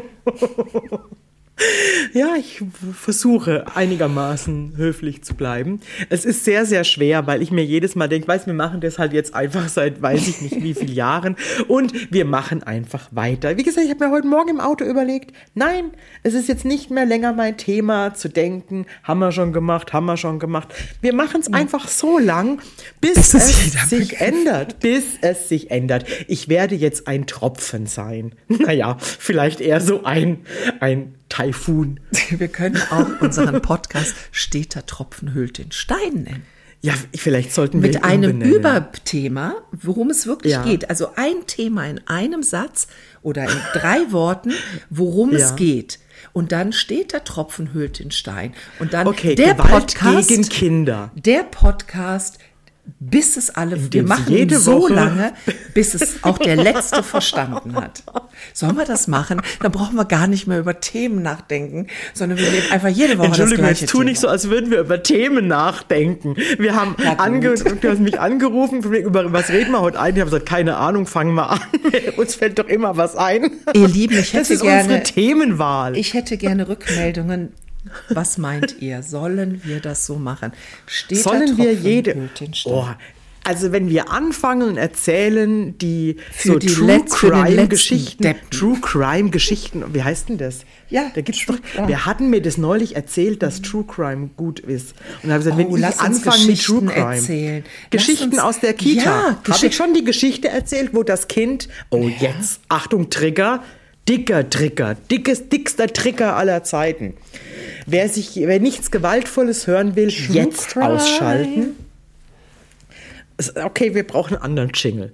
Ja, ich versuche einigermaßen höflich zu bleiben. Es ist sehr, sehr schwer, weil ich mir jedes Mal denke, weiß, wir machen das halt jetzt einfach seit weiß ich nicht wie vielen Jahren und wir machen einfach weiter. Wie gesagt, ich habe mir heute Morgen im Auto überlegt, nein, es ist jetzt nicht mehr länger mein Thema zu denken, haben wir schon gemacht, haben wir schon gemacht. Wir machen es einfach so lang, bis, bis es sich ändert, bis es sich ändert. Ich werde jetzt ein Tropfen sein. Naja, vielleicht eher so ein, ein Taifun. Wir können auch unseren Podcast Steter Tropfen hüllt den Stein nennen. Ja, vielleicht sollten wir mit einem Überthema, worum es wirklich ja. geht. Also ein Thema in einem Satz oder in drei Worten, worum ja. es geht. Und dann steht der Tropfen hüllt den Stein. Und dann okay, der Gewalt Podcast gegen Kinder. Der Podcast, bis es alle, in wir machen jede ihn so Woche lange, bis es auch der Letzte verstanden hat. Sollen wir das machen? Dann brauchen wir gar nicht mehr über Themen nachdenken, sondern wir nehmen einfach jede Woche das gleiche Entschuldigung, jetzt tu Thema. nicht so, als würden wir über Themen nachdenken. Wir haben ja, ange du hast mich angerufen, über was reden wir heute ein? Ich habe gesagt, keine Ahnung, fangen wir an. Uns fällt doch immer was ein. Ihr Lieben, ich hätte das ist gerne unsere Themenwahl. Ich hätte gerne Rückmeldungen. Was meint ihr? Sollen wir das so machen? Steht Sollen wir jede oh, Also wenn wir anfangen und erzählen, die für so die True Letz-, Crime Geschichten, Deppen. True Crime Geschichten, wie heißt denn das? Ja, da gibt's True, doch. ja. Wir hatten mir das neulich erzählt, dass True Crime gut ist. Und habe gesagt, oh, wenn ich anfange mit True Crime, erzählen. Geschichten uns, aus der Kita, ja, habe ich schon die Geschichte erzählt, wo das Kind, oh ja. jetzt, Achtung Trigger, dicker Trigger, dickes, dickster Trigger aller Zeiten. Wer sich, wer nichts Gewaltvolles hören will, True jetzt Crime. Ausschalten. Okay, wir brauchen einen anderen Jingle.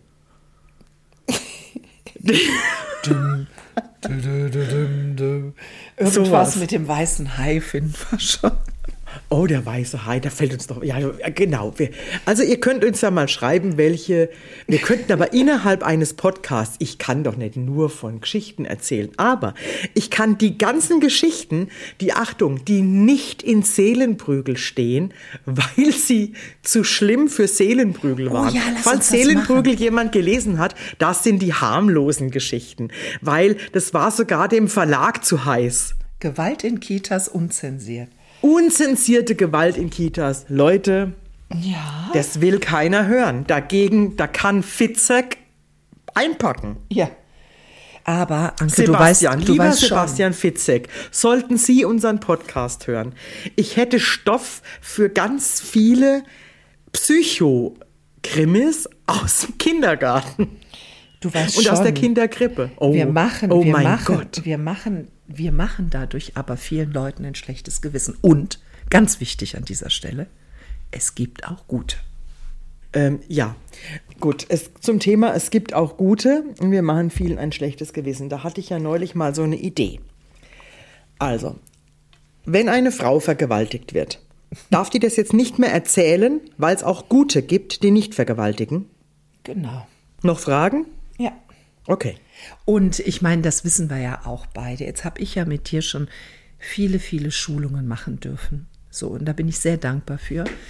dum, dum, dum, dum, dum. Irgendwas so mit dem weißen Hai finden wir schon. Oh, der weiße Hai, da fällt uns doch, ja, genau. Wir, also ihr könnt uns ja mal schreiben, welche, wir könnten aber innerhalb eines Podcasts, ich kann doch nicht nur von Geschichten erzählen, aber ich kann die ganzen Geschichten, die, Achtung, die nicht in Seelenprügel stehen, weil sie zu schlimm für Seelenprügel waren. Oh ja, lass Falls uns das Seelenprügel machen. Jemand gelesen hat, das sind die harmlosen Geschichten, weil das war sogar dem Verlag zu heiß. Gewalt in Kitas unzensiert. Unzensierte Gewalt in Kitas. Leute, ja. das will keiner hören. Dagegen, da kann Fitzek einpacken. Ja. Aber, Anke, Sebastian, du weißt, du lieber weißt Sebastian schon. Fitzek, sollten Sie unseren Podcast hören. Ich hätte Stoff für ganz viele Psycho-Krimis aus dem Kindergarten. Du weißt Und schon. aus der Kinderkrippe. Oh, wir machen, oh wir mein machen, Gott. Wir machen, wir machen dadurch aber vielen Leuten ein schlechtes Gewissen. Und, ganz wichtig an dieser Stelle, es gibt auch gute. Ähm, ja, gut. Es, zum Thema, es gibt auch gute und wir machen vielen ein schlechtes Gewissen. Da hatte ich ja neulich mal so eine Idee. Also, wenn eine Frau vergewaltigt wird, darf die das jetzt nicht mehr erzählen, weil es auch gute gibt, die nicht vergewaltigen? Genau. Noch Fragen? Ja. Okay. Und ich meine, das wissen wir ja auch beide. Jetzt habe ich ja mit dir schon viele, viele Schulungen machen dürfen. So, und da bin ich sehr dankbar für.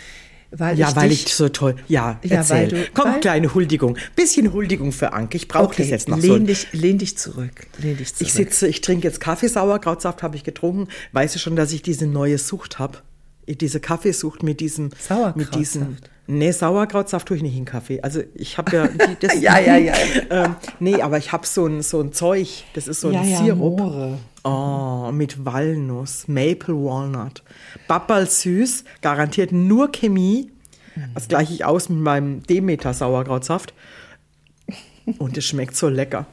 Weil ja, ich weil dich, ich so toll. Ja, Ja, erzähl. weil du- Komm, weil- kleine Huldigung. Bisschen Huldigung für Anke. Ich brauche okay, das jetzt noch lehn so. dich, lehn dich zurück. Lehn dich zurück. Ich sitze, ich trinke jetzt Kaffee, Sauerkrautsaft habe ich getrunken. Weißt du schon, dass ich diese neue Sucht habe? Diese Kaffeesucht mit diesem... Sauerkrautsaft? Mit diesem, nee, Sauerkrautsaft tue ich nicht in Kaffee. Also ich habe ja... Die, das, Ja, ja, ja. ähm, nee, aber ich habe so ein, so ein Zeug, das ist so ein Ja, ja, Sirup. Moore. Oh, mit Walnuss, Maple Walnut. Babbal süß, garantiert nur Chemie. Das gleiche ich aus mit meinem Demeter Sauerkrautsaft. Und es schmeckt so lecker.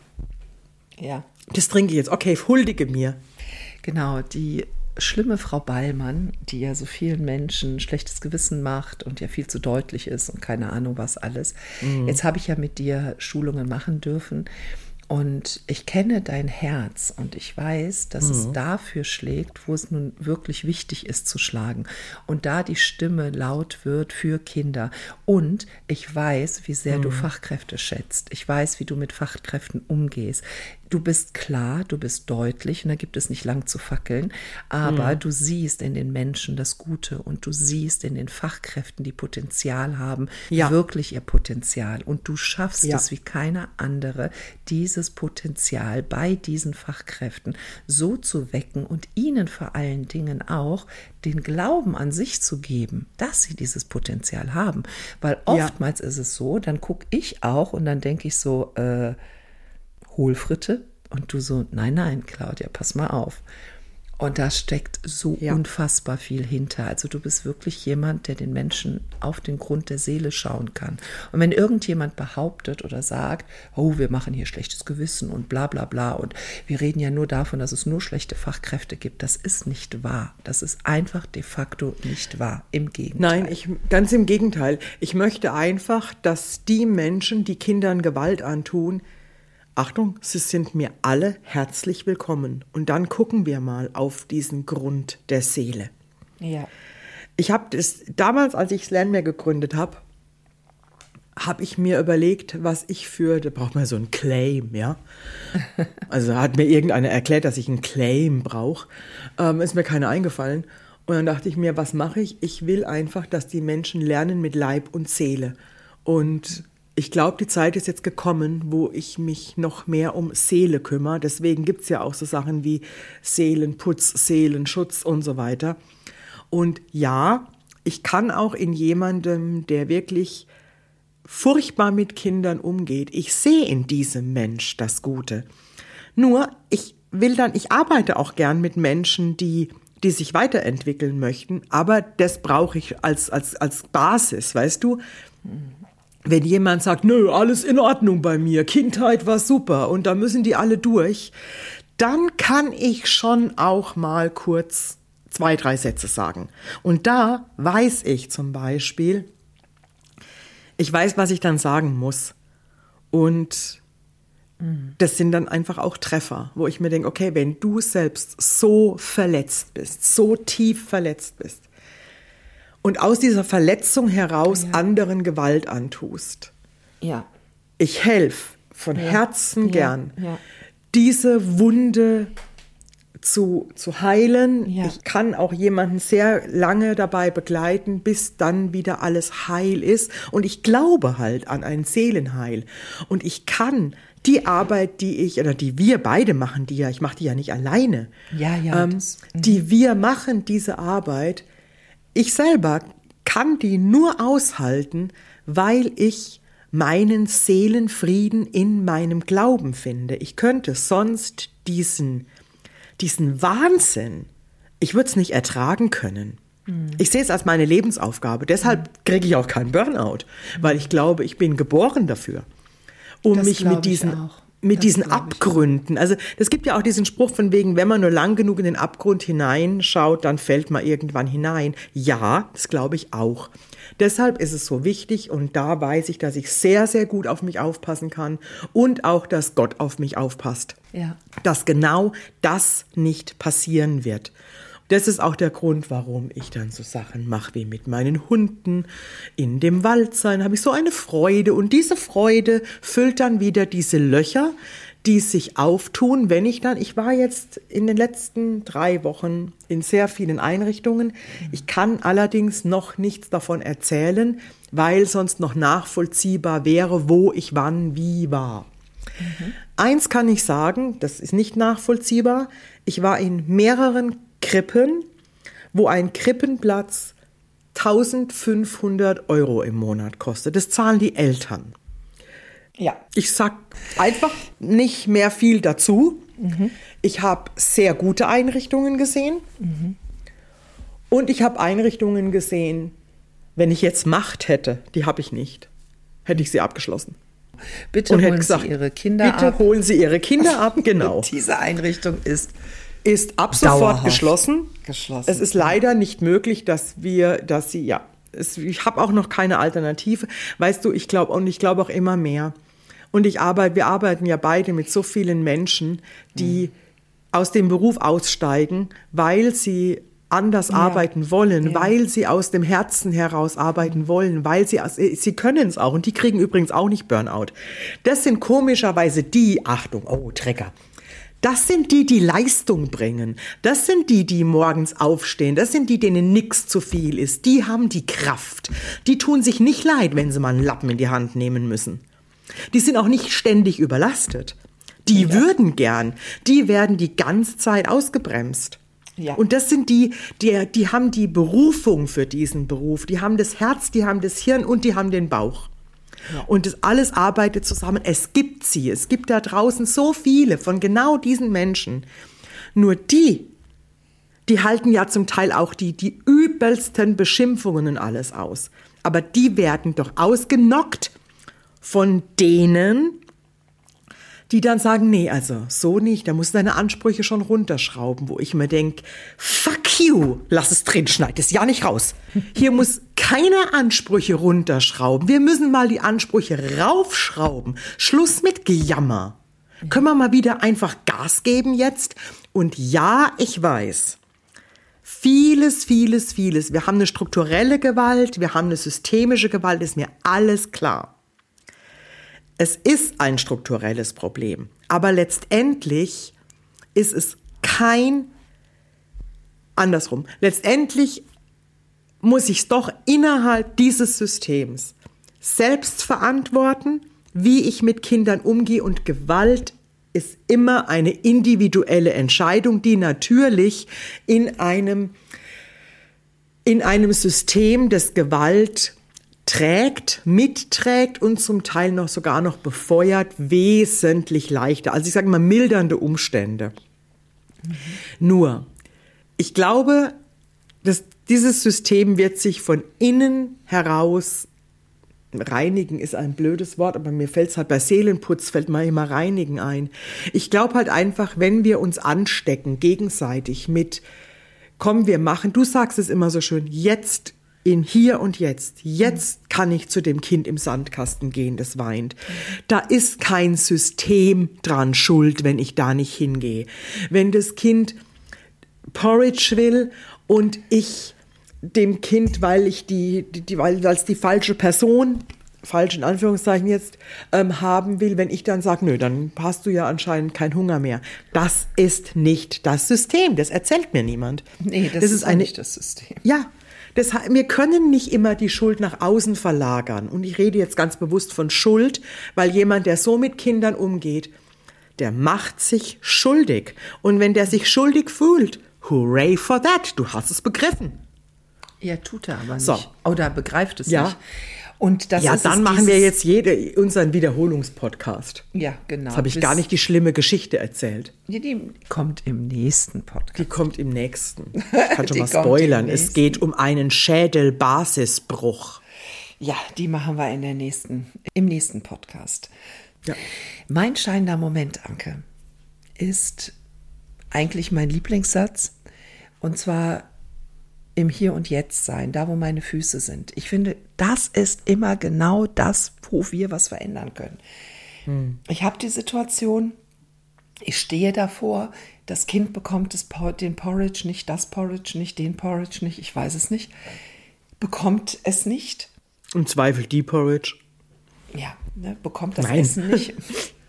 Ja. Das trinke ich jetzt. Okay, huldige mir. Genau, die schlimme Frau Ballmann, die ja so vielen Menschen ein schlechtes Gewissen macht und ja viel zu deutlich ist und keine Ahnung was alles. Mhm. Jetzt habe ich ja mit dir Schulungen machen dürfen und ich kenne dein Herz und ich weiß, dass mhm. es dafür schlägt, wo es nun wirklich wichtig ist zu schlagen. Und da die Stimme laut wird für Kinder. Und ich weiß, wie sehr mhm. du Fachkräfte schätzt. Ich weiß, wie du mit Fachkräften umgehst. Du bist klar, du bist deutlich und da gibt es nicht lang zu fackeln, aber mhm. du siehst in den Menschen das Gute und du siehst in den Fachkräften, die Potenzial haben, ja. wirklich ihr Potenzial und du schaffst ja. es wie keiner andere, dieses Potenzial bei diesen Fachkräften so zu wecken und ihnen vor allen Dingen auch den Glauben an sich zu geben, dass sie dieses Potenzial haben, weil oftmals ja. ist es so, dann gucke ich auch und dann denke ich so, äh, Hohlfritte und du so, nein, nein, Claudia, pass mal auf. Und da steckt so ja. unfassbar viel hinter. Also du bist wirklich jemand, der den Menschen auf den Grund der Seele schauen kann. Und wenn irgendjemand behauptet oder sagt, oh, wir machen hier schlechtes Gewissen und bla bla bla und wir reden ja nur davon, dass es nur schlechte Fachkräfte gibt, das ist nicht wahr. Das ist einfach de facto nicht wahr. Im Gegenteil. Nein, ich, ganz im Gegenteil. Ich möchte einfach, dass die Menschen, die Kindern Gewalt antun, Achtung, sie sind mir alle herzlich willkommen. Und dann gucken wir mal auf diesen Grund der Seele. Ja. Ich habe das damals, als ich Slanmare gegründet habe, habe ich mir überlegt, was ich für, da braucht man so einen Claim, ja. Also hat mir irgendeiner erklärt, dass ich einen Claim brauche. Ähm, ist mir keiner eingefallen. Und dann dachte ich mir, was mache ich? Ich will einfach, dass die Menschen lernen mit Leib und Seele. Und ich glaube, die Zeit ist jetzt gekommen, wo ich mich noch mehr um Seele kümmere. Deswegen gibt es ja auch so Sachen wie Seelenputz, Seelenschutz und so weiter. Und ja, ich kann auch in jemandem, der wirklich furchtbar mit Kindern umgeht, ich sehe in diesem Mensch das Gute. Nur, ich will dann, ich arbeite auch gern mit Menschen, die, die sich weiterentwickeln möchten, aber das brauche ich als, als, als Basis, weißt du? Wenn jemand sagt, nö, alles in Ordnung bei mir, Kindheit war super und da müssen die alle durch, dann kann ich schon auch mal kurz zwei, drei Sätze sagen. Und da weiß ich zum Beispiel, ich weiß, was ich dann sagen muss. Und das sind dann einfach auch Treffer, wo ich mir denke, okay, wenn du selbst so verletzt bist, so tief verletzt bist, und aus dieser Verletzung heraus ja. anderen Gewalt antust. Ja. Ich helfe von ja. Herzen ja. gern, ja. diese Wunde zu, zu heilen. Ja. Ich kann auch jemanden sehr lange dabei begleiten, bis dann wieder alles heil ist. Und ich glaube halt an ein Seelenheil. Und ich kann die Arbeit, die ich, oder die wir beide machen, die ja, ich mache die ja nicht alleine, ja, ja, ähm, das, die wir machen, diese Arbeit, ich selber kann die nur aushalten, weil ich meinen Seelenfrieden in meinem Glauben finde. Ich könnte sonst diesen, diesen Wahnsinn, ich würde es nicht ertragen können. Mhm. Ich sehe es als meine Lebensaufgabe. Deshalb mhm. kriege ich auch keinen Burnout, weil ich glaube, ich bin geboren dafür, um das mich mit diesen mit das diesen Abgründen. Also es gibt ja auch diesen Spruch von wegen, wenn man nur lang genug in den Abgrund hineinschaut, dann fällt man irgendwann hinein. Ja, das glaube ich auch. Deshalb ist es so wichtig und da weiß ich, dass ich sehr, sehr gut auf mich aufpassen kann und auch, dass Gott auf mich aufpasst. Ja. Dass genau das nicht passieren wird. Das ist auch der Grund, warum ich dann so Sachen mache wie mit meinen Hunden in dem Wald sein. Habe ich so eine Freude und diese Freude füllt dann wieder diese Löcher, die sich auftun, wenn ich dann, ich war jetzt in den letzten drei Wochen in sehr vielen Einrichtungen. Ich kann allerdings noch nichts davon erzählen, weil sonst noch nachvollziehbar wäre, wo ich wann wie war. Mhm. Eins kann ich sagen, das ist nicht nachvollziehbar. Ich war in mehreren Krippen, wo ein Krippenplatz eintausendfünfhundert Euro im Monat kostet. Das zahlen die Eltern. Ja. Ich sag einfach nicht mehr viel dazu. Mhm. Ich habe sehr gute Einrichtungen gesehen. Mhm. Und ich habe Einrichtungen gesehen, wenn ich jetzt Macht hätte, die habe ich nicht, hätte ich sie abgeschlossen. Bitte und holen gesagt, Sie Ihre Kinder bitte ab. Bitte holen Sie Ihre Kinder ab, genau. Diese Einrichtung ist ist ab sofort dauerhaft geschlossen. geschlossen. Es ist leider nicht möglich, dass wir, dass sie, ja, es, ich habe auch noch keine Alternative. Weißt du, ich glaube und ich glaube auch immer mehr. Und ich arbeite, wir arbeiten ja beide mit so vielen Menschen, die mhm. aus dem Beruf aussteigen, weil sie anders ja. arbeiten wollen, ja. weil sie aus dem Herzen heraus arbeiten wollen, weil sie, sie können es auch. Und die kriegen übrigens auch nicht Burnout. Das sind komischerweise die, Achtung, oh, Trecker. Das sind die, die Leistung bringen. Das sind die, die morgens aufstehen. Das sind die, denen nichts zu viel ist. Die haben die Kraft. Die tun sich nicht leid, wenn sie mal einen Lappen in die Hand nehmen müssen. Die sind auch nicht ständig überlastet. Die ja. würden gern. Die werden die ganze Zeit ausgebremst. Ja. Und das sind die, die, die haben die Berufung für diesen Beruf. Die haben das Herz, die haben das Hirn und die haben den Bauch. Ja. Und das alles arbeitet zusammen. Es gibt sie. Es gibt da draußen so viele von genau diesen Menschen. Nur die, die halten ja zum Teil auch die, die übelsten Beschimpfungen und alles aus. Aber die werden doch ausgenockt von denen, die dann sagen, nee, also so nicht, da musst du deine Ansprüche schon runterschrauben, wo ich mir denke, fuck you, lass es drin, schneid es ja nicht raus. Hier muss keine Ansprüche runterschrauben, wir müssen mal die Ansprüche raufschrauben. Schluss mit Gejammer. Mhm. Können wir mal wieder einfach Gas geben jetzt? Und ja, ich weiß, vieles, vieles, vieles, wir haben eine strukturelle Gewalt, wir haben eine systemische Gewalt, ist mir alles klar. Es ist ein strukturelles Problem, aber letztendlich ist es kein, andersrum, letztendlich muss ich es doch innerhalb dieses Systems selbst verantworten, wie ich mit Kindern umgehe, und Gewalt ist immer eine individuelle Entscheidung, die natürlich in einem, in einem System des Gewalt trägt, mitträgt und zum Teil noch sogar noch befeuert, wesentlich leichter. Also ich sage mal mildernde Umstände. Mhm. Nur, ich glaube, dass dieses System wird sich von innen heraus, reinigen ist ein blödes Wort, aber mir fällt es halt bei Seelenputz, fällt mir immer reinigen ein. Ich glaube halt einfach, wenn wir uns anstecken, gegenseitig mit, komm, wir machen, du sagst es immer so schön, jetzt in hier und jetzt. Jetzt kann ich zu dem Kind im Sandkasten gehen, das weint. Da ist kein System dran schuld, wenn ich da nicht hingehe. Wenn das Kind Porridge will und ich dem Kind, weil ich die, die, die weil es die falsche Person, falsch in Anführungszeichen jetzt, ähm, haben will, wenn ich dann sage, nö, dann hast du ja anscheinend keinen Hunger mehr. Das ist nicht das System. Das erzählt mir niemand. Nee, das, das ist, ist eine, nicht das System. Ja. Das, wir können nicht immer die Schuld nach außen verlagern. Und ich rede jetzt ganz bewusst von Schuld, weil jemand, der so mit Kindern umgeht, der macht sich schuldig. Und wenn der sich schuldig fühlt, hooray for that, du hast es begriffen. Ja, tut er aber nicht. So. Oder begreift es ja. nicht. Und das ja, ist dann machen wir jetzt jede, unseren Wiederholungspodcast. Ja, genau. Jetzt habe ich Bis, gar nicht die schlimme Geschichte erzählt. Die, die kommt im nächsten Podcast. Die kommt im nächsten. Ich kann schon mal spoilern. Es geht um einen Schädelbasisbruch. Ja, die machen wir in der nächsten, im nächsten Podcast. Ja. Mein scheinender Moment, Anke, ist eigentlich mein Lieblingssatz. Und zwar im Hier und Jetzt sein, da wo meine Füße sind. Ich finde, das ist immer genau das, wo wir was verändern können. Hm. Ich habe die Situation, ich stehe davor, das Kind bekommt das, den Porridge nicht, das Porridge nicht, den Porridge nicht, ich weiß es nicht, bekommt es nicht. Im Zweifel die Porridge. Ja, ne, bekommt das Nein. Essen nicht.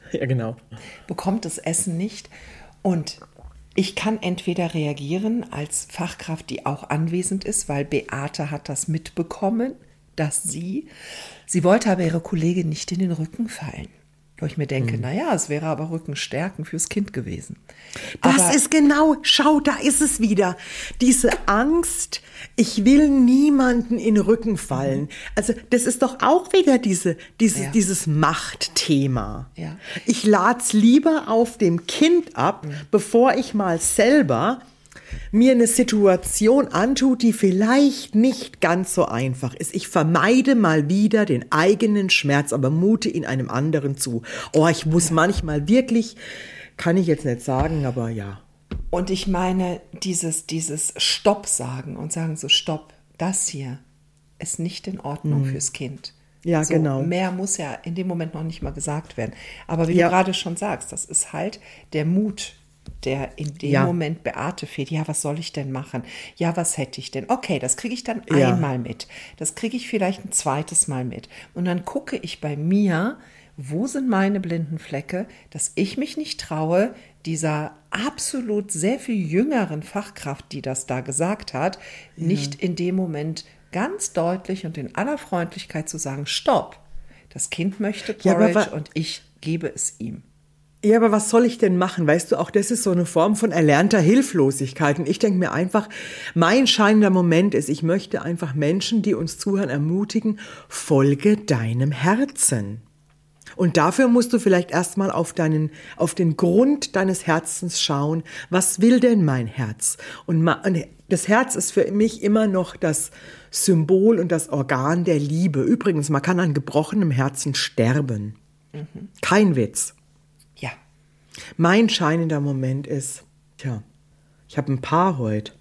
Ja, genau. bekommt das Essen nicht. Und ich kann entweder reagieren als Fachkraft, die auch anwesend ist, weil Beate hat das mitbekommen, dass sie, sie wollte aber ihre Kollegin nicht in den Rücken fallen. Wo ich mir denke, mhm. naja, es wäre aber Rückenstärken fürs Kind gewesen. Das aber, ist genau, schau, da ist es wieder. Diese Angst, ich will niemanden in den Rücken fallen. Mhm. Also das ist doch auch wieder diese, diese, ja. dieses Machtthema. Ja. Ich lade es lieber auf dem Kind ab, mhm. bevor ich mal selber mir eine Situation antut, die vielleicht nicht ganz so einfach ist. Ich vermeide mal wieder den eigenen Schmerz, aber mute ihn einem anderen zu. Oh, ich muss manchmal wirklich, kann ich jetzt nicht sagen, aber ja. Und ich meine, dieses, dieses Stopp sagen und sagen so, Stopp, das hier ist nicht in Ordnung mhm. fürs Kind. Ja, so, genau. Mehr muss ja in dem Moment noch nicht mal gesagt werden. Aber wie ja. du gerade schon sagst, das ist halt der Mut, der in dem ja. Moment Beate fehlt. Ja, was soll ich denn machen? Ja, was hätte ich denn? Okay, das kriege ich dann ja. einmal mit. Das kriege ich vielleicht ein zweites Mal mit. Und dann gucke ich bei mir, wo sind meine blinden Flecke, dass ich mich nicht traue, dieser absolut sehr viel jüngeren Fachkraft, die das da gesagt hat, ja. nicht in dem Moment ganz deutlich und in aller Freundlichkeit zu sagen, stopp, das Kind möchte Porridge ja, und ich gebe es ihm. Ja, aber was soll ich denn machen? Weißt du, auch das ist so eine Form von erlernter Hilflosigkeit. Und ich denke mir einfach, mein scheinender Moment ist, ich möchte einfach Menschen, die uns zuhören, ermutigen, folge deinem Herzen. Und dafür musst du vielleicht erstmal auf deinen, auf den Grund deines Herzens schauen. Was will denn mein Herz? Und das Herz ist für mich immer noch das Symbol und das Organ der Liebe. Übrigens, man kann an gebrochenem Herzen sterben. Mhm. Kein Witz. Ja. Mein scheinender Moment ist, tja, ich habe ein Paar heute.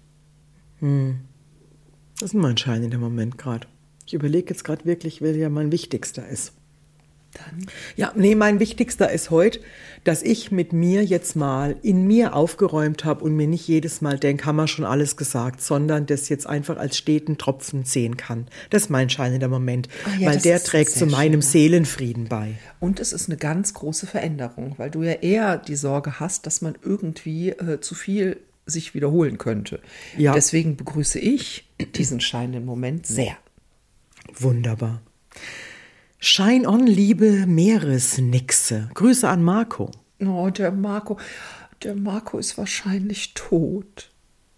Hm. Das ist mein scheinender Moment gerade. Ich überlege jetzt gerade wirklich, wer ja mein wichtigster ist. Dann? Ja, nee, mein wichtigster ist heute, dass ich mit mir jetzt mal in mir aufgeräumt habe und mir nicht jedes Mal denke, haben wir schon alles gesagt, sondern das jetzt einfach als steten Tropfen sehen kann. Das ist mein scheinender Moment, oh ja, weil der trägt zu meinem schön. Seelenfrieden bei. Und es ist eine ganz große Veränderung, weil du ja eher die Sorge hast, dass man irgendwie äh, zu viel sich wiederholen könnte. Ja. Deswegen begrüße ich diesen scheinenden Moment sehr. Wunderbar. Shine on, liebe Meeresnixe. Grüße an Marco. Oh, der Marco, der Marco ist wahrscheinlich tot.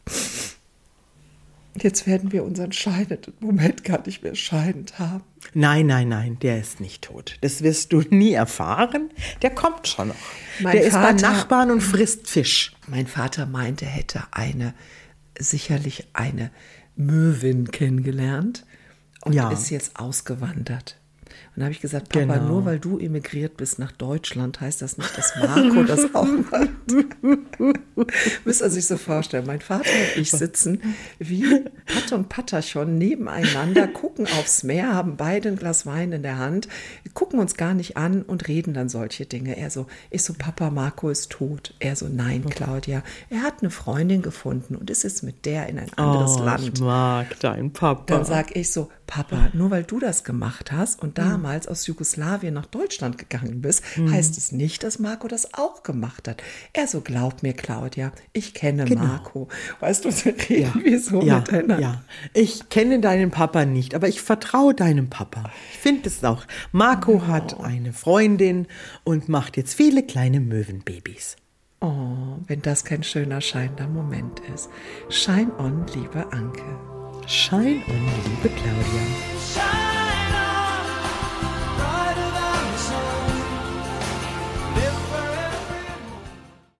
Jetzt werden wir unseren scheinenden Moment gar nicht mehr scheinend haben. Nein, nein, nein, der ist nicht tot. Das wirst du nie erfahren. Der kommt schon noch. Mein der Vater, ist bei Nachbarn und frisst Fisch. Mein Vater meinte, er hätte eine, sicherlich eine Möwin kennengelernt und ja. ist jetzt ausgewandert. Und da habe ich gesagt, Papa, genau. nur weil du emigriert bist nach Deutschland, heißt das nicht, dass Marco das auch macht. Müsst ihr sich so vorstellen, mein Vater und ich sitzen wie Pat und Patachon nebeneinander, gucken aufs Meer, haben beide ein Glas Wein in der Hand, gucken uns gar nicht an und reden dann solche Dinge. Er so, ich so, Papa, Marco ist tot. Er so, nein, Claudia, er hat eine Freundin gefunden und ist jetzt mit der in ein anderes oh, Land. Ich mag deinen Papa. Dann sag ich so, Papa, nur weil du das gemacht hast und damals aus Jugoslawien nach Deutschland gegangen bist, mhm. heißt es nicht, dass Marco das auch gemacht hat. Er so, glaub mir, Claudia, ich kenne genau. Marco. Weißt du, so reden ja. wir so ja. miteinander. Ja. Ich kenne deinen Papa nicht, aber ich vertraue deinem Papa. Ich finde es auch. Marco oh. hat eine Freundin und macht jetzt viele kleine Möwenbabys. Oh, wenn das kein schöner, scheinender Moment ist. Shine on, liebe Anke. Shine on, liebe Claudia.